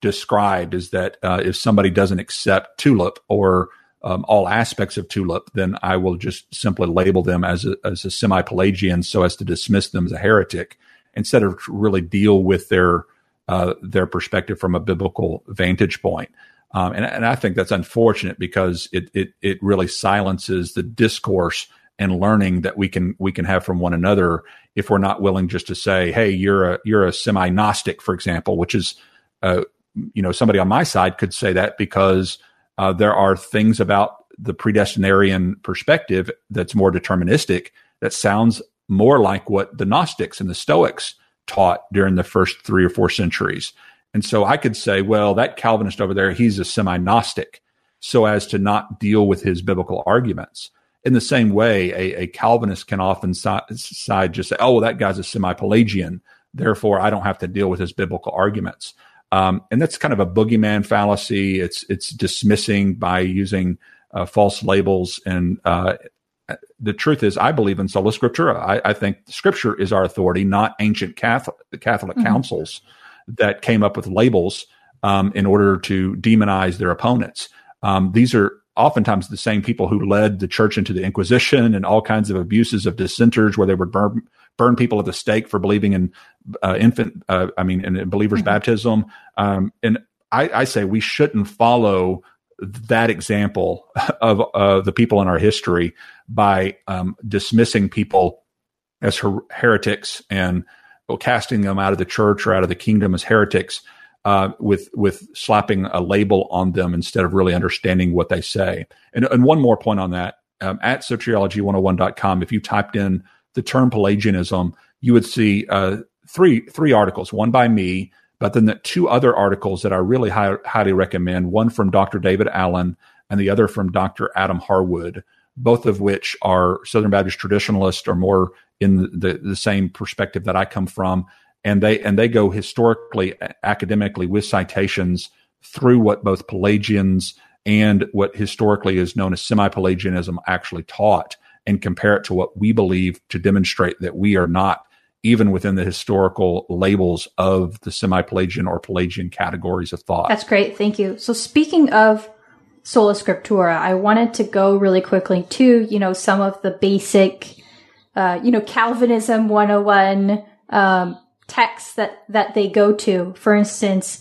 described is that uh, if somebody doesn't accept TULIP or um, all aspects of TULIP, then I will just simply label them as a, as a semi-Pelagian so as to dismiss them as a heretic, instead of really deal with their uh, their perspective from a biblical vantage point. Um, and, and I think that's unfortunate because it, it it really silences the discourse and learning that we can we can have from one another if we're not willing just to say, hey, you're a you're a semi-Gnostic, for example, which is uh, you know, somebody on my side could say that because uh, there are things about the predestinarian perspective that's more deterministic that sounds more like what the Gnostics and the Stoics taught during the first three or four centuries. And so I could say, well, that Calvinist over there, he's a semi-Gnostic, so as to not deal with his biblical arguments. In the same way, a, a Calvinist can often si- side just say, oh, well, that guy's a semi-Pelagian, therefore I don't have to deal with his biblical arguments. Um, and that's kind of a boogeyman fallacy. It's it's dismissing by using uh, false labels. And uh, the truth is, I believe in sola scriptura. I, I think Scripture is our authority, not ancient Catholic, Catholic mm-hmm. councils that came up with labels um, in order to demonize their opponents. Um, these are oftentimes the same people who led the church into the Inquisition and all kinds of abuses of dissenters, where they would burn burn people at the stake for believing in uh, infant, uh, I mean, in believers' mm-hmm. baptism. Um, and I, I say we shouldn't follow that example of uh, the people in our history by um, dismissing people as her- heretics and well, casting them out of the church or out of the kingdom as heretics, uh, with with slapping a label on them instead of really understanding what they say. And, and one more point on that, um, at soteriology one oh one dot com, if you typed in the term Pelagianism, you would see uh, three three articles, one by me, but then the two other articles that I really high, highly recommend, one from Doctor David Allen and the other from Doctor Adam Harwood, both of which are Southern Baptist traditionalists or more in the, the same perspective that I come from. And they and they go historically, academically, with citations through what both Pelagians and what historically is known as semi-Pelagianism actually taught, and compare it to what we believe to demonstrate that we are not even within the historical labels of the semi-Pelagian or Pelagian categories of thought. That's great. Thank you. So speaking of sola scriptura, I wanted to go really quickly to, you know, some of the basic, uh, you know, Calvinism one oh one um, texts that, that they go to. For instance,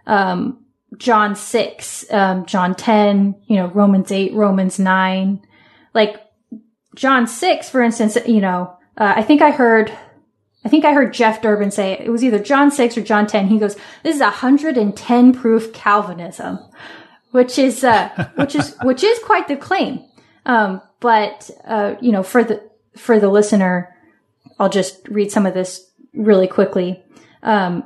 um, John six, um, John ten, you know, Romans eight, Romans nine. Like John six, for instance, you know, uh, I think I heard... I think I heard Jeff Durbin say it was either John six or John ten. He goes, "This is one hundred ten proof Calvinism," which is uh, which is which is quite the claim. Um, but uh, you know, for the for the listener, I'll just read some of this really quickly. Um,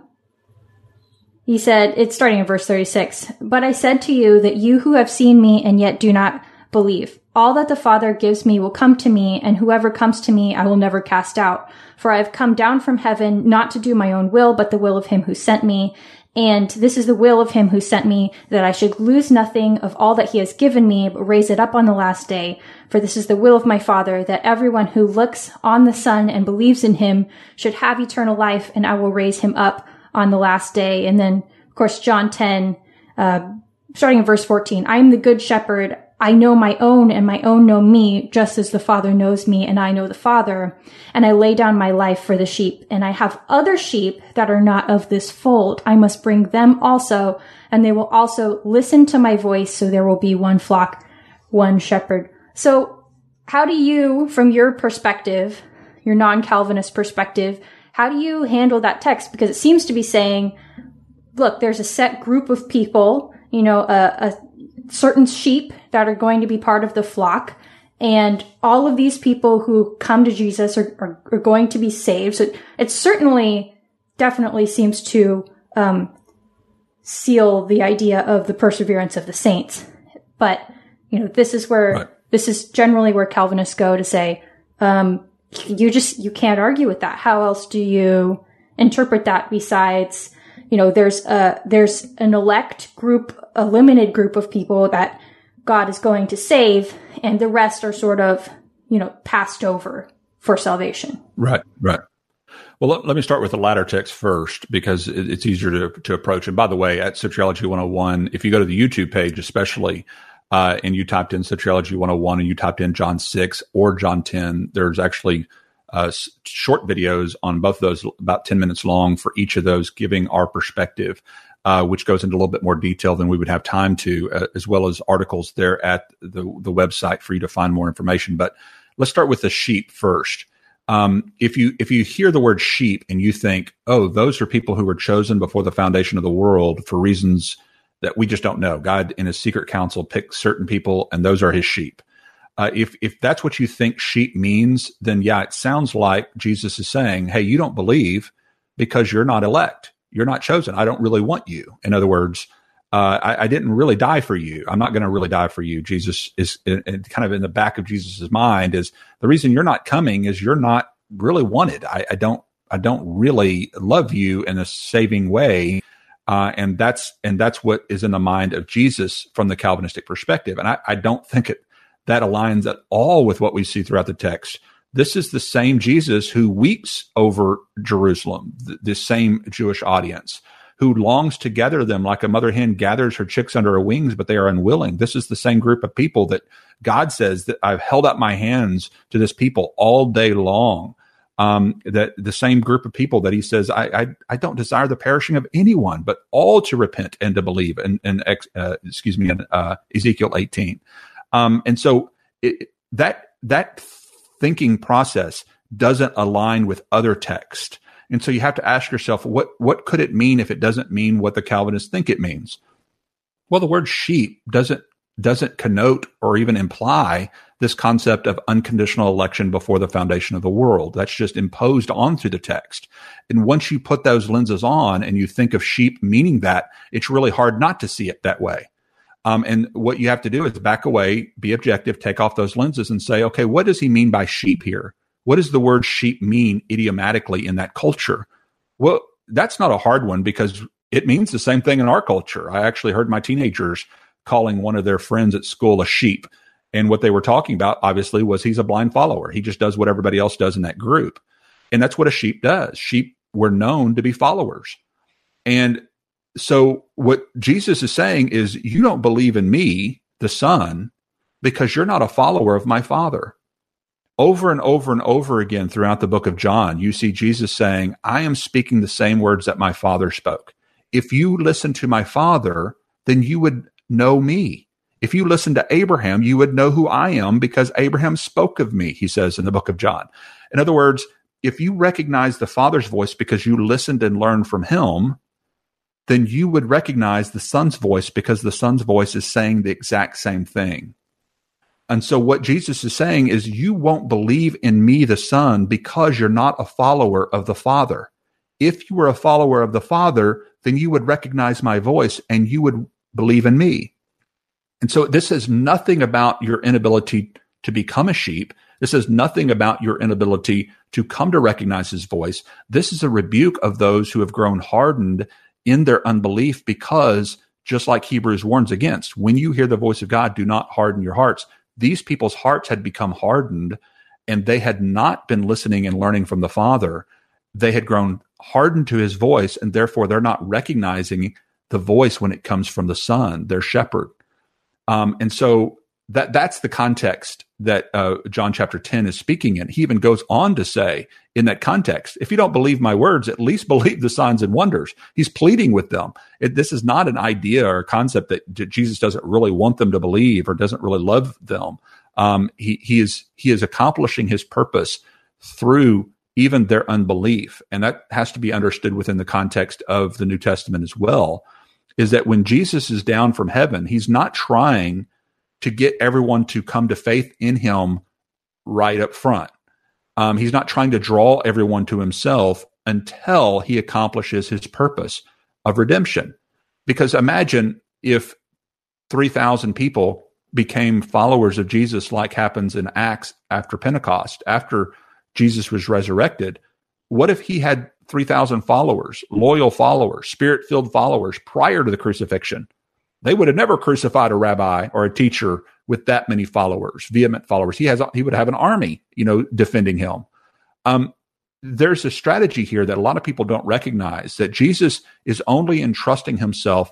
he said, it's starting in verse thirty-six. "But I said to you that you who have seen me and yet do not believe. All that the Father gives me will come to me, and whoever comes to me I will never cast out. For I have come down from heaven not to do my own will, but the will of him who sent me. And this is the will of him who sent me, that I should lose nothing of all that he has given me, but raise it up on the last day. For this is the will of my Father, that everyone who looks on the Son and believes in him should have eternal life, and I will raise him up on the last day." And then, of course, John ten, uh, starting in verse fourteen, "I am the good shepherd. I know my own, and my own know me, just as the Father knows me, and I know the Father. And I lay down my life for the sheep. And I have other sheep that are not of this fold. I must bring them also, and they will also listen to my voice, so there will be one flock, one shepherd." So how do you, from your perspective, your non-Calvinist perspective, how do you handle that text? Because it seems to be saying, look, there's a set group of people, you know, a, a certain sheep that are going to be part of the flock, and all of these people who come to Jesus are, are, are going to be saved. So it certainly, definitely seems to um, seal the idea of the perseverance of the saints. But, you know, this is where, right. this is generally where Calvinists go to say, um, you just, you can't argue with that. How else do you interpret that besides, you know, there's a, there's an elect group, a limited group of people that God is going to save, and the rest are sort of, you know, passed over for salvation. Right, right. Well, let, let me start with the latter text first, because it, it's easier to, to approach. And by the way, at Soteriology one oh one, if you go to the YouTube page especially, uh, and you typed in Soteriology one oh one and you typed in John six or John ten, there's actually uh, s- short videos on both of those, about ten minutes long for each of those, giving our perspective, uh, which goes into a little bit more detail than we would have time to, uh, as well as articles there at the, the website for you to find more information. But let's start with the sheep first. Um, if you if you hear the word sheep and you think, oh, those are people who were chosen before the foundation of the world for reasons that we just don't know. God in his secret counsel picked certain people, and those are his sheep. Uh, if if that's what you think sheep means, then yeah, it sounds like Jesus is saying, hey, you don't believe because you're not elect. You're not chosen. I don't really want you. In other words, uh, I, I didn't really die for you. I'm not going to really die for you. Jesus is in, in, kind of in the back of Jesus's mind is the reason you're not coming is you're not really wanted. I, I don't I don't really love you in a saving way. Uh, and that's and that's what is in the mind of Jesus from the Calvinistic perspective. And I, I don't think it that aligns at all with what we see throughout the text. This is the same Jesus who weeps over Jerusalem, th- this same Jewish audience, who longs to gather them like a mother hen gathers her chicks under her wings, but they are unwilling. This is the same group of people that God says that I've held out my hands to this people all day long. Um, that the same group of people that he says, I, I, I don't desire the perishing of anyone, but all to repent and to believe. And, and uh, excuse me, in uh, Ezekiel eighteen. Um, and so it, that that thinking process doesn't align with other text. And so you have to ask yourself, what what could it mean if it doesn't mean what the Calvinists think it means? Well, the word sheep doesn't doesn't connote or even imply this concept of unconditional election before the foundation of the world. That's just imposed onto the text. And once you put those lenses on and you think of sheep meaning that, it's really hard not to see it that way. Um, and what you have to do is back away, be objective, take off those lenses and say, okay, what does he mean by sheep here? What does the word sheep mean idiomatically in that culture? Well, that's not a hard one because it means the same thing in our culture. I actually heard my teenagers calling one of their friends at school a sheep. And what they were talking about, obviously, was he's a blind follower. He just does what everybody else does in that group. And that's what a sheep does. Sheep were known to be followers. And so what Jesus is saying is, you don't believe in me, the Son, because you're not a follower of my Father. Over and over and over again throughout the book of John, you see Jesus saying, I am speaking the same words that my Father spoke. If you listen to my Father, then you would know me. If you listen to Abraham, you would know who I am because Abraham spoke of me, he says in the book of John. In other words, if you recognize the Father's voice because you listened and learned from him, then you would recognize the Son's voice because the Son's voice is saying the exact same thing. And so what Jesus is saying is you won't believe in me, the Son, because you're not a follower of the Father. If you were a follower of the Father, then you would recognize my voice and you would believe in me. And so this says nothing about your inability to become a sheep. This says nothing about your inability to come to recognize his voice. This is a rebuke of those who have grown hardened in their unbelief because, just like Hebrews warns against, when you hear the voice of God, do not harden your hearts. These people's hearts had become hardened and they had not been listening and learning from the Father. They had grown hardened to his voice, and therefore they're not recognizing the voice when it comes from the Son, their shepherd. Um, and so that that's the context that uh, John chapter ten is speaking in. He even goes on to say in that context, if you don't believe my words, at least believe the signs and wonders. He's pleading with them. It, this is not an idea or a concept that Jesus doesn't really want them to believe or doesn't really love them. Um, he, he is he is accomplishing his purpose through even their unbelief. And that has to be understood within the context of the New Testament as well, is that when Jesus is down from heaven, he's not trying to get everyone to come to faith in him right up front. Um, he's not trying to draw everyone to himself until he accomplishes his purpose of redemption. Because imagine if three thousand people became followers of Jesus like happens in Acts after Pentecost, after Jesus was resurrected. What if he had three thousand followers, loyal followers, spirit-filled followers prior to the crucifixion? They would have never crucified a rabbi or a teacher with that many followers, vehement followers. He has, he would have an army, you know, defending him. Um, there's a strategy here that a lot of people don't recognize, that Jesus is only entrusting himself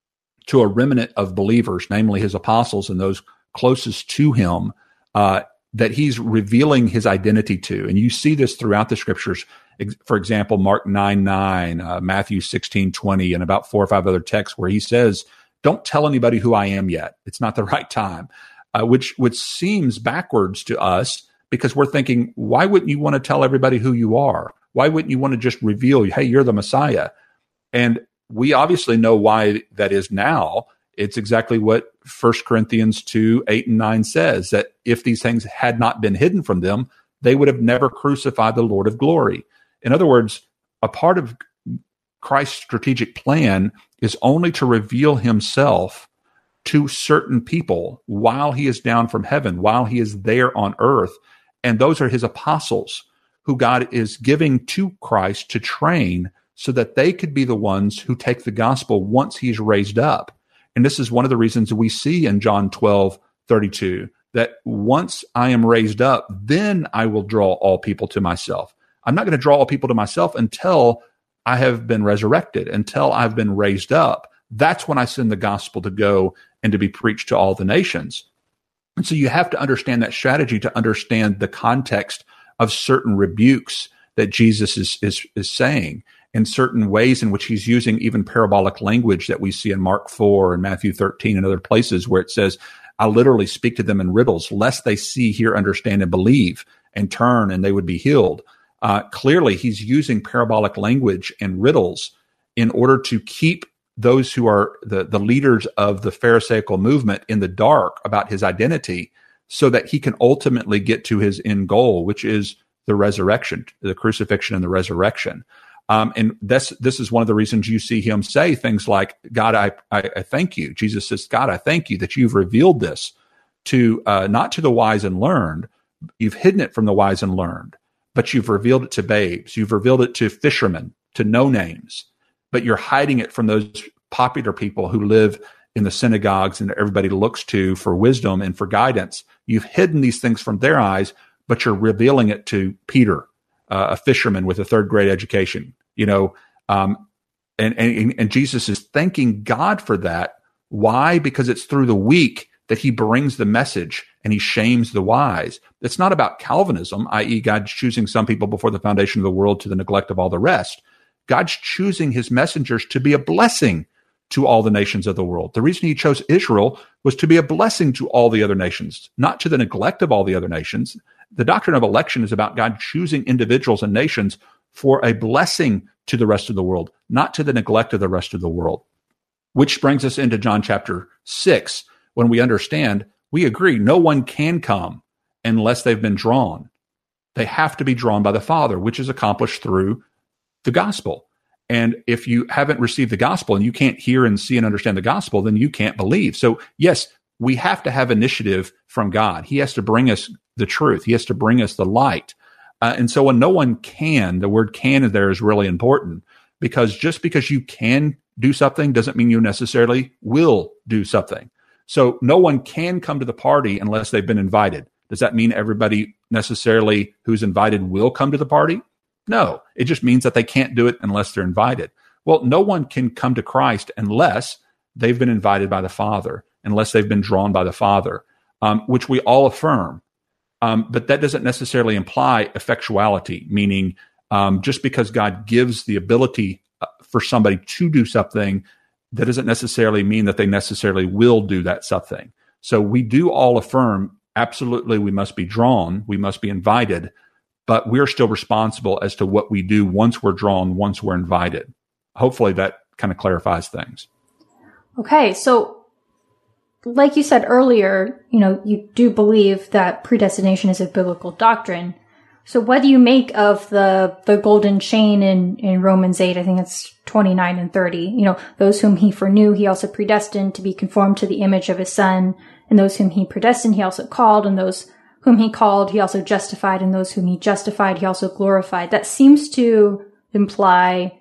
to a remnant of believers, namely his apostles and those closest to him, uh, that he's revealing his identity to. And you see this throughout the scriptures. For example, Mark nine nine, uh, Matthew sixteen twenty, and about four or five other texts where he says, don't tell anybody who I am yet. It's not the right time, uh, which, which seems backwards to us, because we're thinking, why wouldn't you want to tell everybody who you are? Why wouldn't you want to just reveal, hey, you're the Messiah? And we obviously know why that is now. It's exactly what First Corinthians two, eight and nine says, that if these things had not been hidden from them, they would have never crucified the Lord of glory. In other words, a part of Christ's strategic plan is only to reveal himself to certain people while he is down from heaven, while he is there on earth. And those are his apostles, who God is giving to Christ to train so that they could be the ones who take the gospel once he's raised up. And this is one of the reasons we see in John twelve thirty-two, that once I am raised up, then I will draw all people to myself. I'm not going to draw all people to myself until I have been resurrected, until I've been raised up. That's when I send the gospel to go and to be preached to all the nations. And so you have to understand that strategy to understand the context of certain rebukes that Jesus is, is, is saying, in certain ways in which he's using even parabolic language that we see in Mark four and Matthew thirteen and other places, where it says, I literally speak to them in riddles, lest they see, hear, understand, and believe, and turn, and they would be healed. Uh, clearly, he's using parabolic language and riddles in order to keep those who are the, the leaders of the Pharisaical movement in the dark about his identity, so that he can ultimately get to his end goal, which is the resurrection, the crucifixion and the resurrection. Um, and this, this is one of the reasons you see him say things like, God, I, I, I thank you. Jesus says, God, I thank you that you've revealed this to, uh, not to the wise and learned. You've hidden it from the wise and learned, but you've revealed it to babes. You've revealed it to fishermen, to no names, but you're hiding it from those popular people who live in the synagogues and everybody looks to for wisdom and for guidance. You've hidden these things from their eyes, but you're revealing it to Peter, uh, a fisherman with a third grade education, you know, um, and, and, and Jesus is thanking God for that. Why? Because it's through the weak that he brings the message and he shames the wise. It's not about Calvinism, that is God choosing some people before the foundation of the world to the neglect of all the rest. God's choosing his messengers to be a blessing to all the nations of the world. The reason he chose Israel was to be a blessing to all the other nations, not to the neglect of all the other nations. The doctrine of election is about God choosing individuals and nations for a blessing to the rest of the world, not to the neglect of the rest of the world. Which brings us into John chapter six, when we understand, we agree, no one can come unless they've been drawn. They have to be drawn by the Father, which is accomplished through the gospel. And if you haven't received the gospel and you can't hear and see and understand the gospel, then you can't believe. So yes, we have to have initiative from God. He has to bring us the truth. He has to bring us the light. Uh, and so when no one can, the word can there is really important, because just because you can do something doesn't mean you necessarily will do something. So no one can come to the party unless they've been invited. Does that mean everybody necessarily who's invited will come to the party? No, it just means that they can't do it unless they're invited. Well, no one can come to Christ unless they've been invited by the Father, unless they've been drawn by the Father, um, which we all affirm. Um, but that doesn't necessarily imply effectuality, meaning um, just because God gives the ability for somebody to do something, that doesn't necessarily mean that they necessarily will do that something. So we do all affirm, absolutely, we must be drawn, we must be invited, but we're still responsible as to what we do once we're drawn, once we're invited. Hopefully that kind of clarifies things. Okay, so like you said earlier, you know, you do believe that predestination is a biblical doctrine. So what do you make of the the golden chain in, in Romans eight? I think it's twenty-nine and thirty. You know, those whom he foreknew, he also predestined to be conformed to the image of his Son. And those whom he predestined, he also called. And those whom he called, he also justified. And those whom he justified, he also glorified. That seems to imply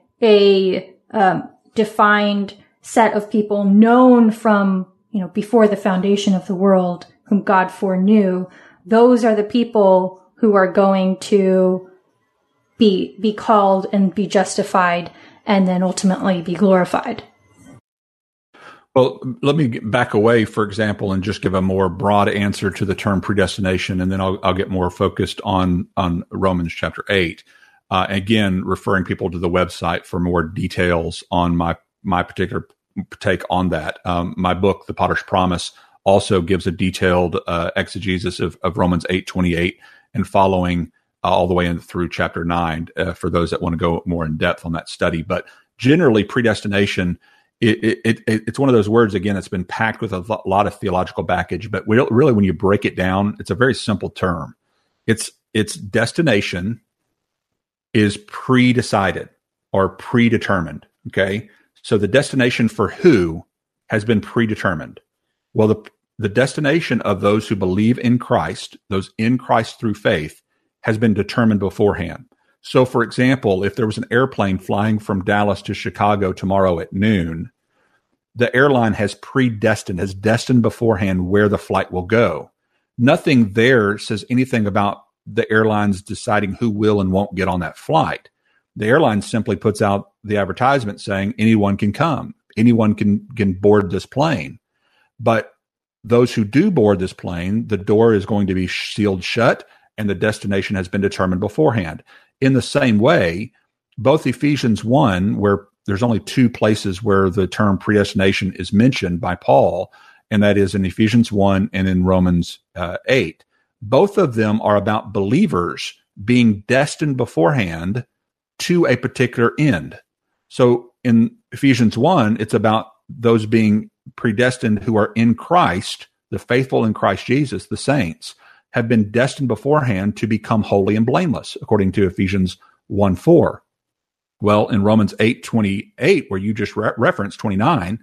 a um, defined set of people known from, you know, before the foundation of the world, whom God foreknew. Those are the people who are going to be be called and be justified and then ultimately be glorified. Well, let me get back away, for example, and just give a more broad answer to the term predestination, and then I'll, I'll get more focused on, on Romans chapter eight. Uh, again, referring people to the website for more details on my, my particular take on that. Um, my book, The Potter's Promise, also gives a detailed uh, exegesis of, of Romans eight twenty-eight and following uh, all the way in through chapter nine uh, for those that want to go more in depth on that study. But generally, predestination, It, it, it, it's one of those words, again, it's been packed with a lot of theological baggage, but we don't, really, when you break it down, it's a very simple term. It's, its destination is pre-decided or predetermined. Okay. So the destination for who has been predetermined. Well, the, the destination of those who believe in Christ, those in Christ through faith, has been determined beforehand. So, for example, if there was an airplane flying from Dallas to Chicago tomorrow at noon, the airline has predestined, has destined beforehand where the flight will go. Nothing there says anything about the airlines deciding who will and won't get on that flight. The airline simply puts out the advertisement saying anyone can come, anyone can, can board this plane. But those who do board this plane, the door is going to be sealed shut and the destination has been determined beforehand. In the same way, both Ephesians one, where there's only two places where the term predestination is mentioned by Paul, and that is in Ephesians one and in Romans uh, eight. Both of them are about believers being destined beforehand to a particular end. So in Ephesians one, it's about those being predestined who are in Christ, the faithful in Christ Jesus, the saints, have been destined beforehand to become holy and blameless, according to Ephesians one four. Well, in Romans eight twenty-eight, where you just re- referenced twenty-nine,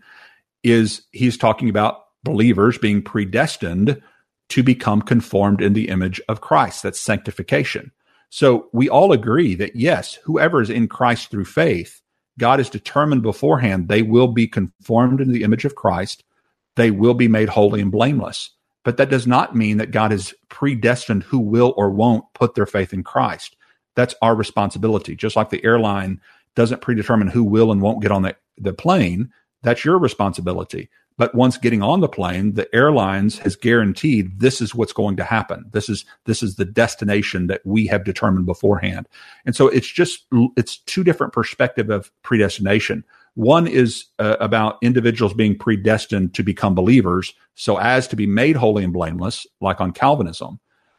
is he's talking about believers being predestined to become conformed in the image of Christ. That's sanctification. So we all agree that, yes, whoever is in Christ through faith, God has determined beforehand they will be conformed in the image of Christ. They will be made holy and blameless. But that does not mean that God has predestined who will or won't put their faith in Christ. That's our responsibility. Just like the airline doesn't predetermine who will and won't get on the, the plane, that's your responsibility. But once getting on the plane, the airlines has guaranteed this is what's going to happen. This is this is the destination that we have determined beforehand. And so it's just, it's two different perspectives of predestination. One is uh, about individuals being predestined to become believers so as to be made holy and blameless, like on Calvinism.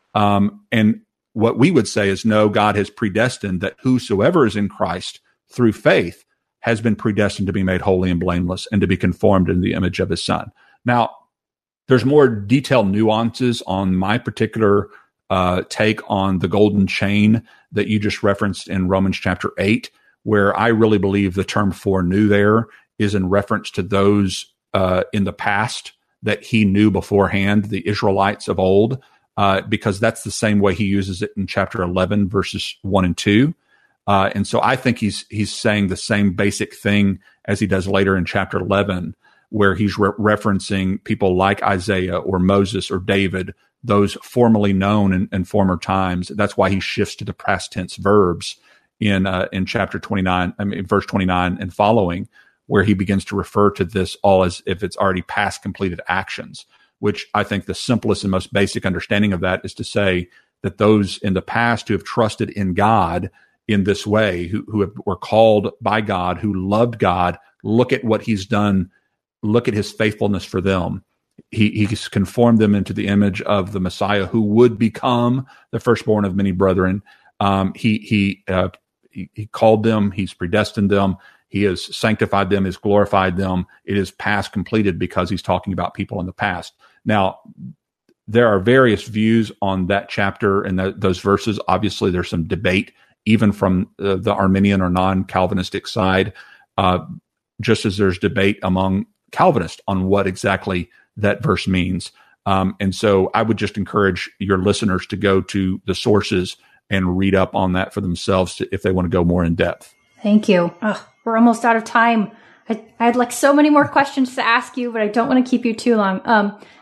Um, and what we would say is, no, God has predestined that whosoever is in Christ through faith has been predestined to be made holy and blameless and to be conformed in the image of his son. Now, there's more detailed nuances on my particular uh, take on the golden chain that you just referenced in Romans chapter eight, where I really believe the term foreknew there is in reference to those uh, in the past that he knew beforehand, the Israelites of old, uh, because that's the same way he uses it in chapter eleven, verses one and two. Uh, and so I think he's he's saying the same basic thing as he does later in chapter eleven, where he's re- referencing people like Isaiah or Moses or David, those formerly known in, in former times. That's why he shifts to the past tense verbs in uh, in chapter twenty-nine, I mean, verse twenty-nine and following, where he begins to refer to this all as if it's already past completed actions, which I think the simplest and most basic understanding of that is to say that those in the past who have trusted in God in this way, who, who have, were called by God, who loved God, look at what he's done, look at his faithfulness for them. He, he's conformed them into the image of the Messiah who would become the firstborn of many brethren. Um, he, he, uh, he, he called them, he's predestined them, he has sanctified them, has glorified them. It is past completed because he's talking about people in the past. Now, there are various views on that chapter and the, those verses. Obviously, there's some debate even from uh, the Arminian or non-Calvinistic side, uh, just as there's debate among Calvinists on what exactly that verse means. Um, and so I would just encourage your listeners to go to the sources and read up on that for themselves to, if they want to go more in depth. Thank you. Oh, we're almost out of time. I, I had like so many more questions to ask you, but I don't want to keep you too long. Um,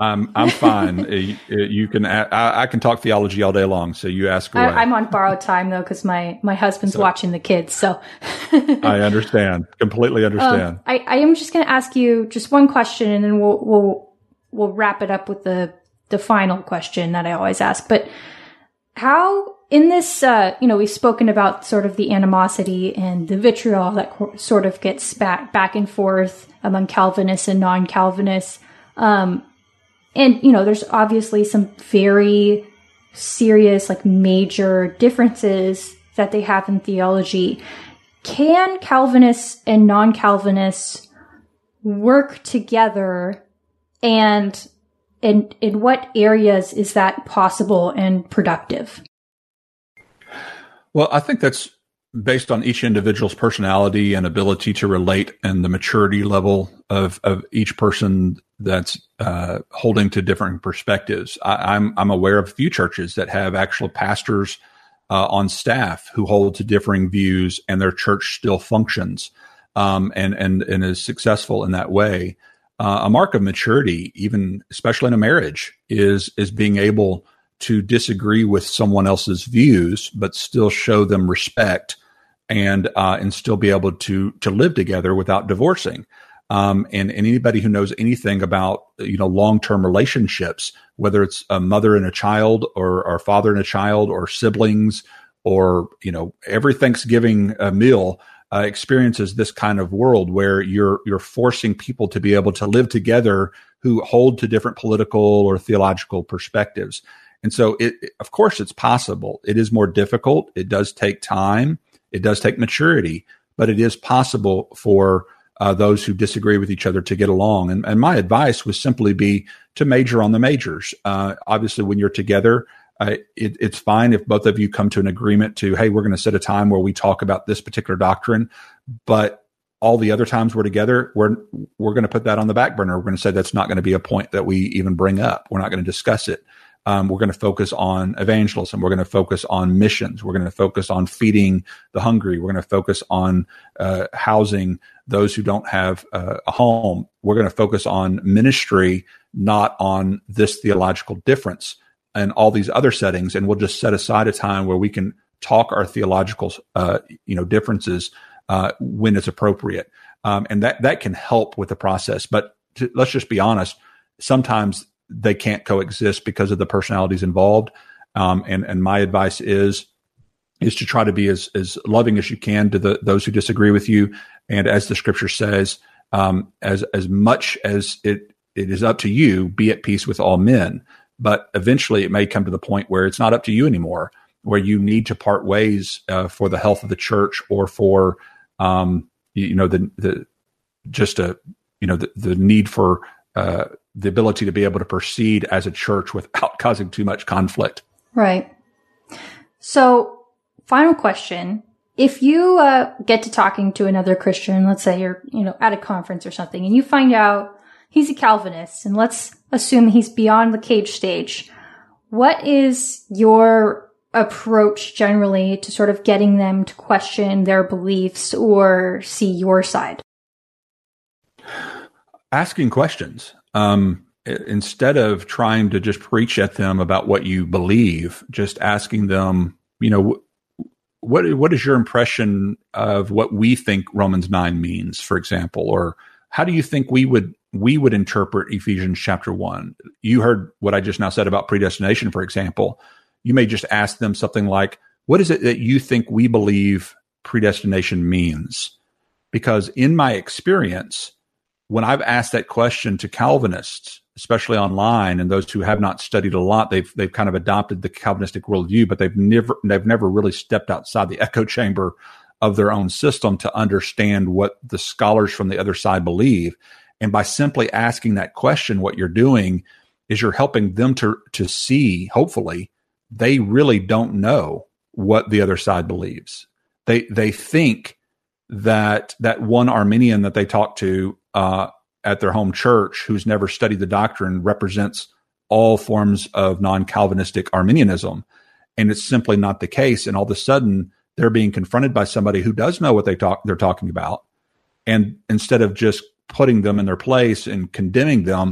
I'm I'm fine. you, you can I, I can talk theology all day long. So you ask away. I, I'm on borrowed time though because my my husband's so, watching the kids. So I understand, completely understand. Um, I, I am just going to ask you just one question, and then we'll we'll we'll wrap it up with the the final question that I always ask. But how in this, uh, you know, we've spoken about sort of the animosity and the vitriol that co- sort of gets back back and forth among Calvinists and non-Calvinists. Um, And, you know, there's obviously some very serious, like major differences that they have in theology. Can Calvinists and non-Calvinists work together, and in, in what areas is that possible and productive? Well, I think that's based on each individual's personality and ability to relate and the maturity level of, of each person that's uh, holding to different perspectives. I, I'm I'm aware of a few churches that have actual pastors uh, on staff who hold to differing views, and their church still functions um, and and and is successful in that way. Uh, a mark of maturity, even especially in a marriage, is is being able to disagree with someone else's views, but still show them respect, and uh, and still be able to to live together without divorcing. Um, and, and anybody who knows anything about, you know, long-term relationships, whether it's a mother and a child, or, or a father and a child, or siblings, or, you know, every Thanksgiving uh, meal uh, experiences this kind of world where you're you're forcing people to be able to live together who hold to different political or theological perspectives. And so, it, of course, it's possible. It is more difficult. It does take time. It does take maturity, but it is possible for uh, those who disagree with each other to get along. And, and my advice would simply be to major on the majors. Uh, obviously, when you're together, uh, it, it's fine if both of you come to an agreement to, hey, we're going to set a time where we talk about this particular doctrine, but all the other times we're together, we're we're going to put that on the back burner. We're going to say that's not going to be a point that we even bring up. We're not going to discuss it. Um, we're going to focus on evangelism. We're going to focus on missions. We're going to focus on feeding the hungry. We're going to focus on uh, housing those who don't have uh, a home. We're going to focus on ministry, not on this theological difference and all these other settings. And we'll just set aside a time where we can talk our theological, uh, you know, differences uh, when it's appropriate. Um, and that that can help with the process. But to, let's just be honest. Sometimes they can't coexist because of the personalities involved. Um, and, and my advice is, is to try to be as, as loving as you can to the, those who disagree with you. And as the scripture says, um, as, as much as it, it is up to you, be at peace with all men. But eventually it may come to the point where it's not up to you anymore, where you need to part ways uh, for the health of the church, or for, um, you, you know, the, the, just a, you know, the, the need for, uh, the ability to be able to proceed as a church without causing too much conflict. Right. So, final question. If you uh, get to talking to another Christian, let's say you're, you know, at a conference or something, and you find out he's a Calvinist, and let's assume he's beyond the cage stage, what is your approach generally to sort of getting them to question their beliefs or see your side? Asking questions. Um, instead of trying to just preach at them about what you believe, just asking them, you know, what what is your impression of what we think Romans nine means, for example, or how do you think we would we would interpret Ephesians chapter one? You heard what I just now said about predestination, for example. You may just ask them something like, what is it that you think we believe predestination means? Because in my experience, when I've asked that question to Calvinists, especially online, and those who have not studied a lot, they've they've kind of adopted the Calvinistic worldview, but they've never they've never really stepped outside the echo chamber of their own system to understand what the scholars from the other side believe. And by simply asking that question, what you're doing is you're helping them to to see, hopefully, they really don't know what the other side believes. They they think that that one Arminian that they talk to uh, at their home church, who's never studied the doctrine, represents all forms of non-Calvinistic Arminianism. And it's simply not the case. And all of a sudden, they're being confronted by somebody who does know what they talk, they're talking about. And instead of just putting them in their place and condemning them,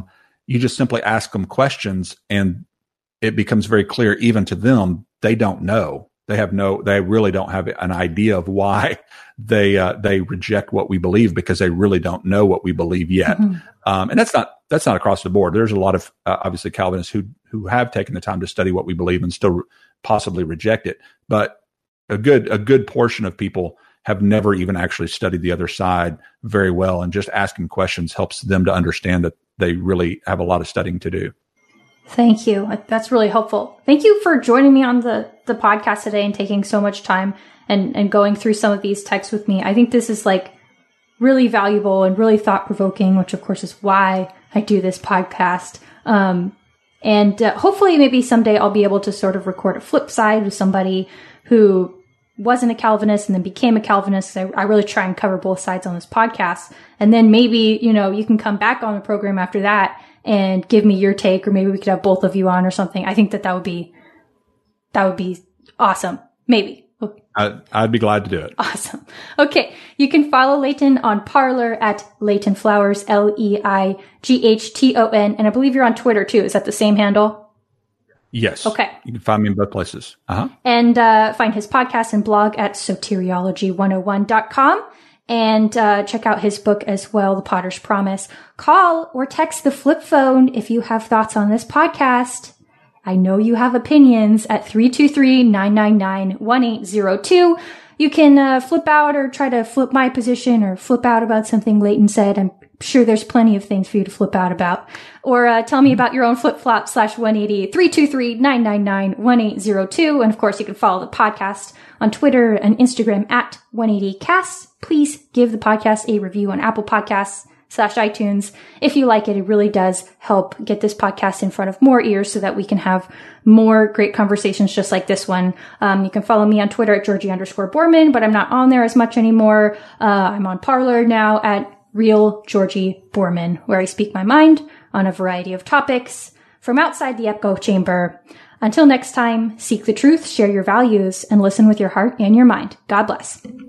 you just simply ask them questions, and it becomes very clear, even to them, they don't know. They have no, they really don't have an idea of why they, uh, they reject what we believe, because they really don't know what we believe yet. Mm-hmm. Um, and that's not, that's not across the board. There's a lot of, uh, obviously Calvinists who, who have taken the time to study what we believe and still re- possibly reject it. But a good, a good portion of people have never even actually studied the other side very well. And just asking questions helps them to understand that they really have a lot of studying to do. Thank you. That's really helpful. Thank you for joining me on the, the podcast today and taking so much time and, and going through some of these texts with me. I think this is like really valuable and really thought provoking, which of course is why I do this podcast. Um, and uh, hopefully maybe someday I'll be able to sort of record a flip side with somebody who wasn't a Calvinist and then became a Calvinist. I, I really try and cover both sides on this podcast. And then maybe, you know, you can come back on the program after that and give me your take, or maybe we could have both of you on or something. I think that that would be, that would be awesome. Maybe. I, I'd be glad to do it. Awesome. Okay. You can follow Leighton on Parler at Leighton Flowers, L E I G H T O N. And I believe you're on Twitter too. Is that the same handle? Yes. Okay. You can find me in both places. Uh-huh. And uh, find his podcast and blog at soteriology one oh one dot com. And uh, check out his book as well, The Potter's Promise. Call or text the flip phone if you have thoughts on this podcast. I know you have opinions at three two three, nine nine nine, one eight zero two. You can uh, flip out or try to flip my position or flip out about something Leighton said. I'm sure there's plenty of things for you to flip out about. Or uh, tell me about your own flip-flop slash one eighty, three two three, nine nine nine, one eight zero two. And of course, you can follow the podcast on Twitter and Instagram at one eighty cast. Please give the podcast a review on Apple Podcasts slash iTunes. If you like it, it really does help get this podcast in front of more ears so that we can have more great conversations just like this one. Um, you can follow me on Twitter at Georgie underscore Borman, but I'm not on there as much anymore. Uh, I'm on Parler now at Real Georgie Borman, where I speak my mind on a variety of topics from outside the echo chamber. Until next time, seek the truth, share your values, and listen with your heart and your mind. God bless.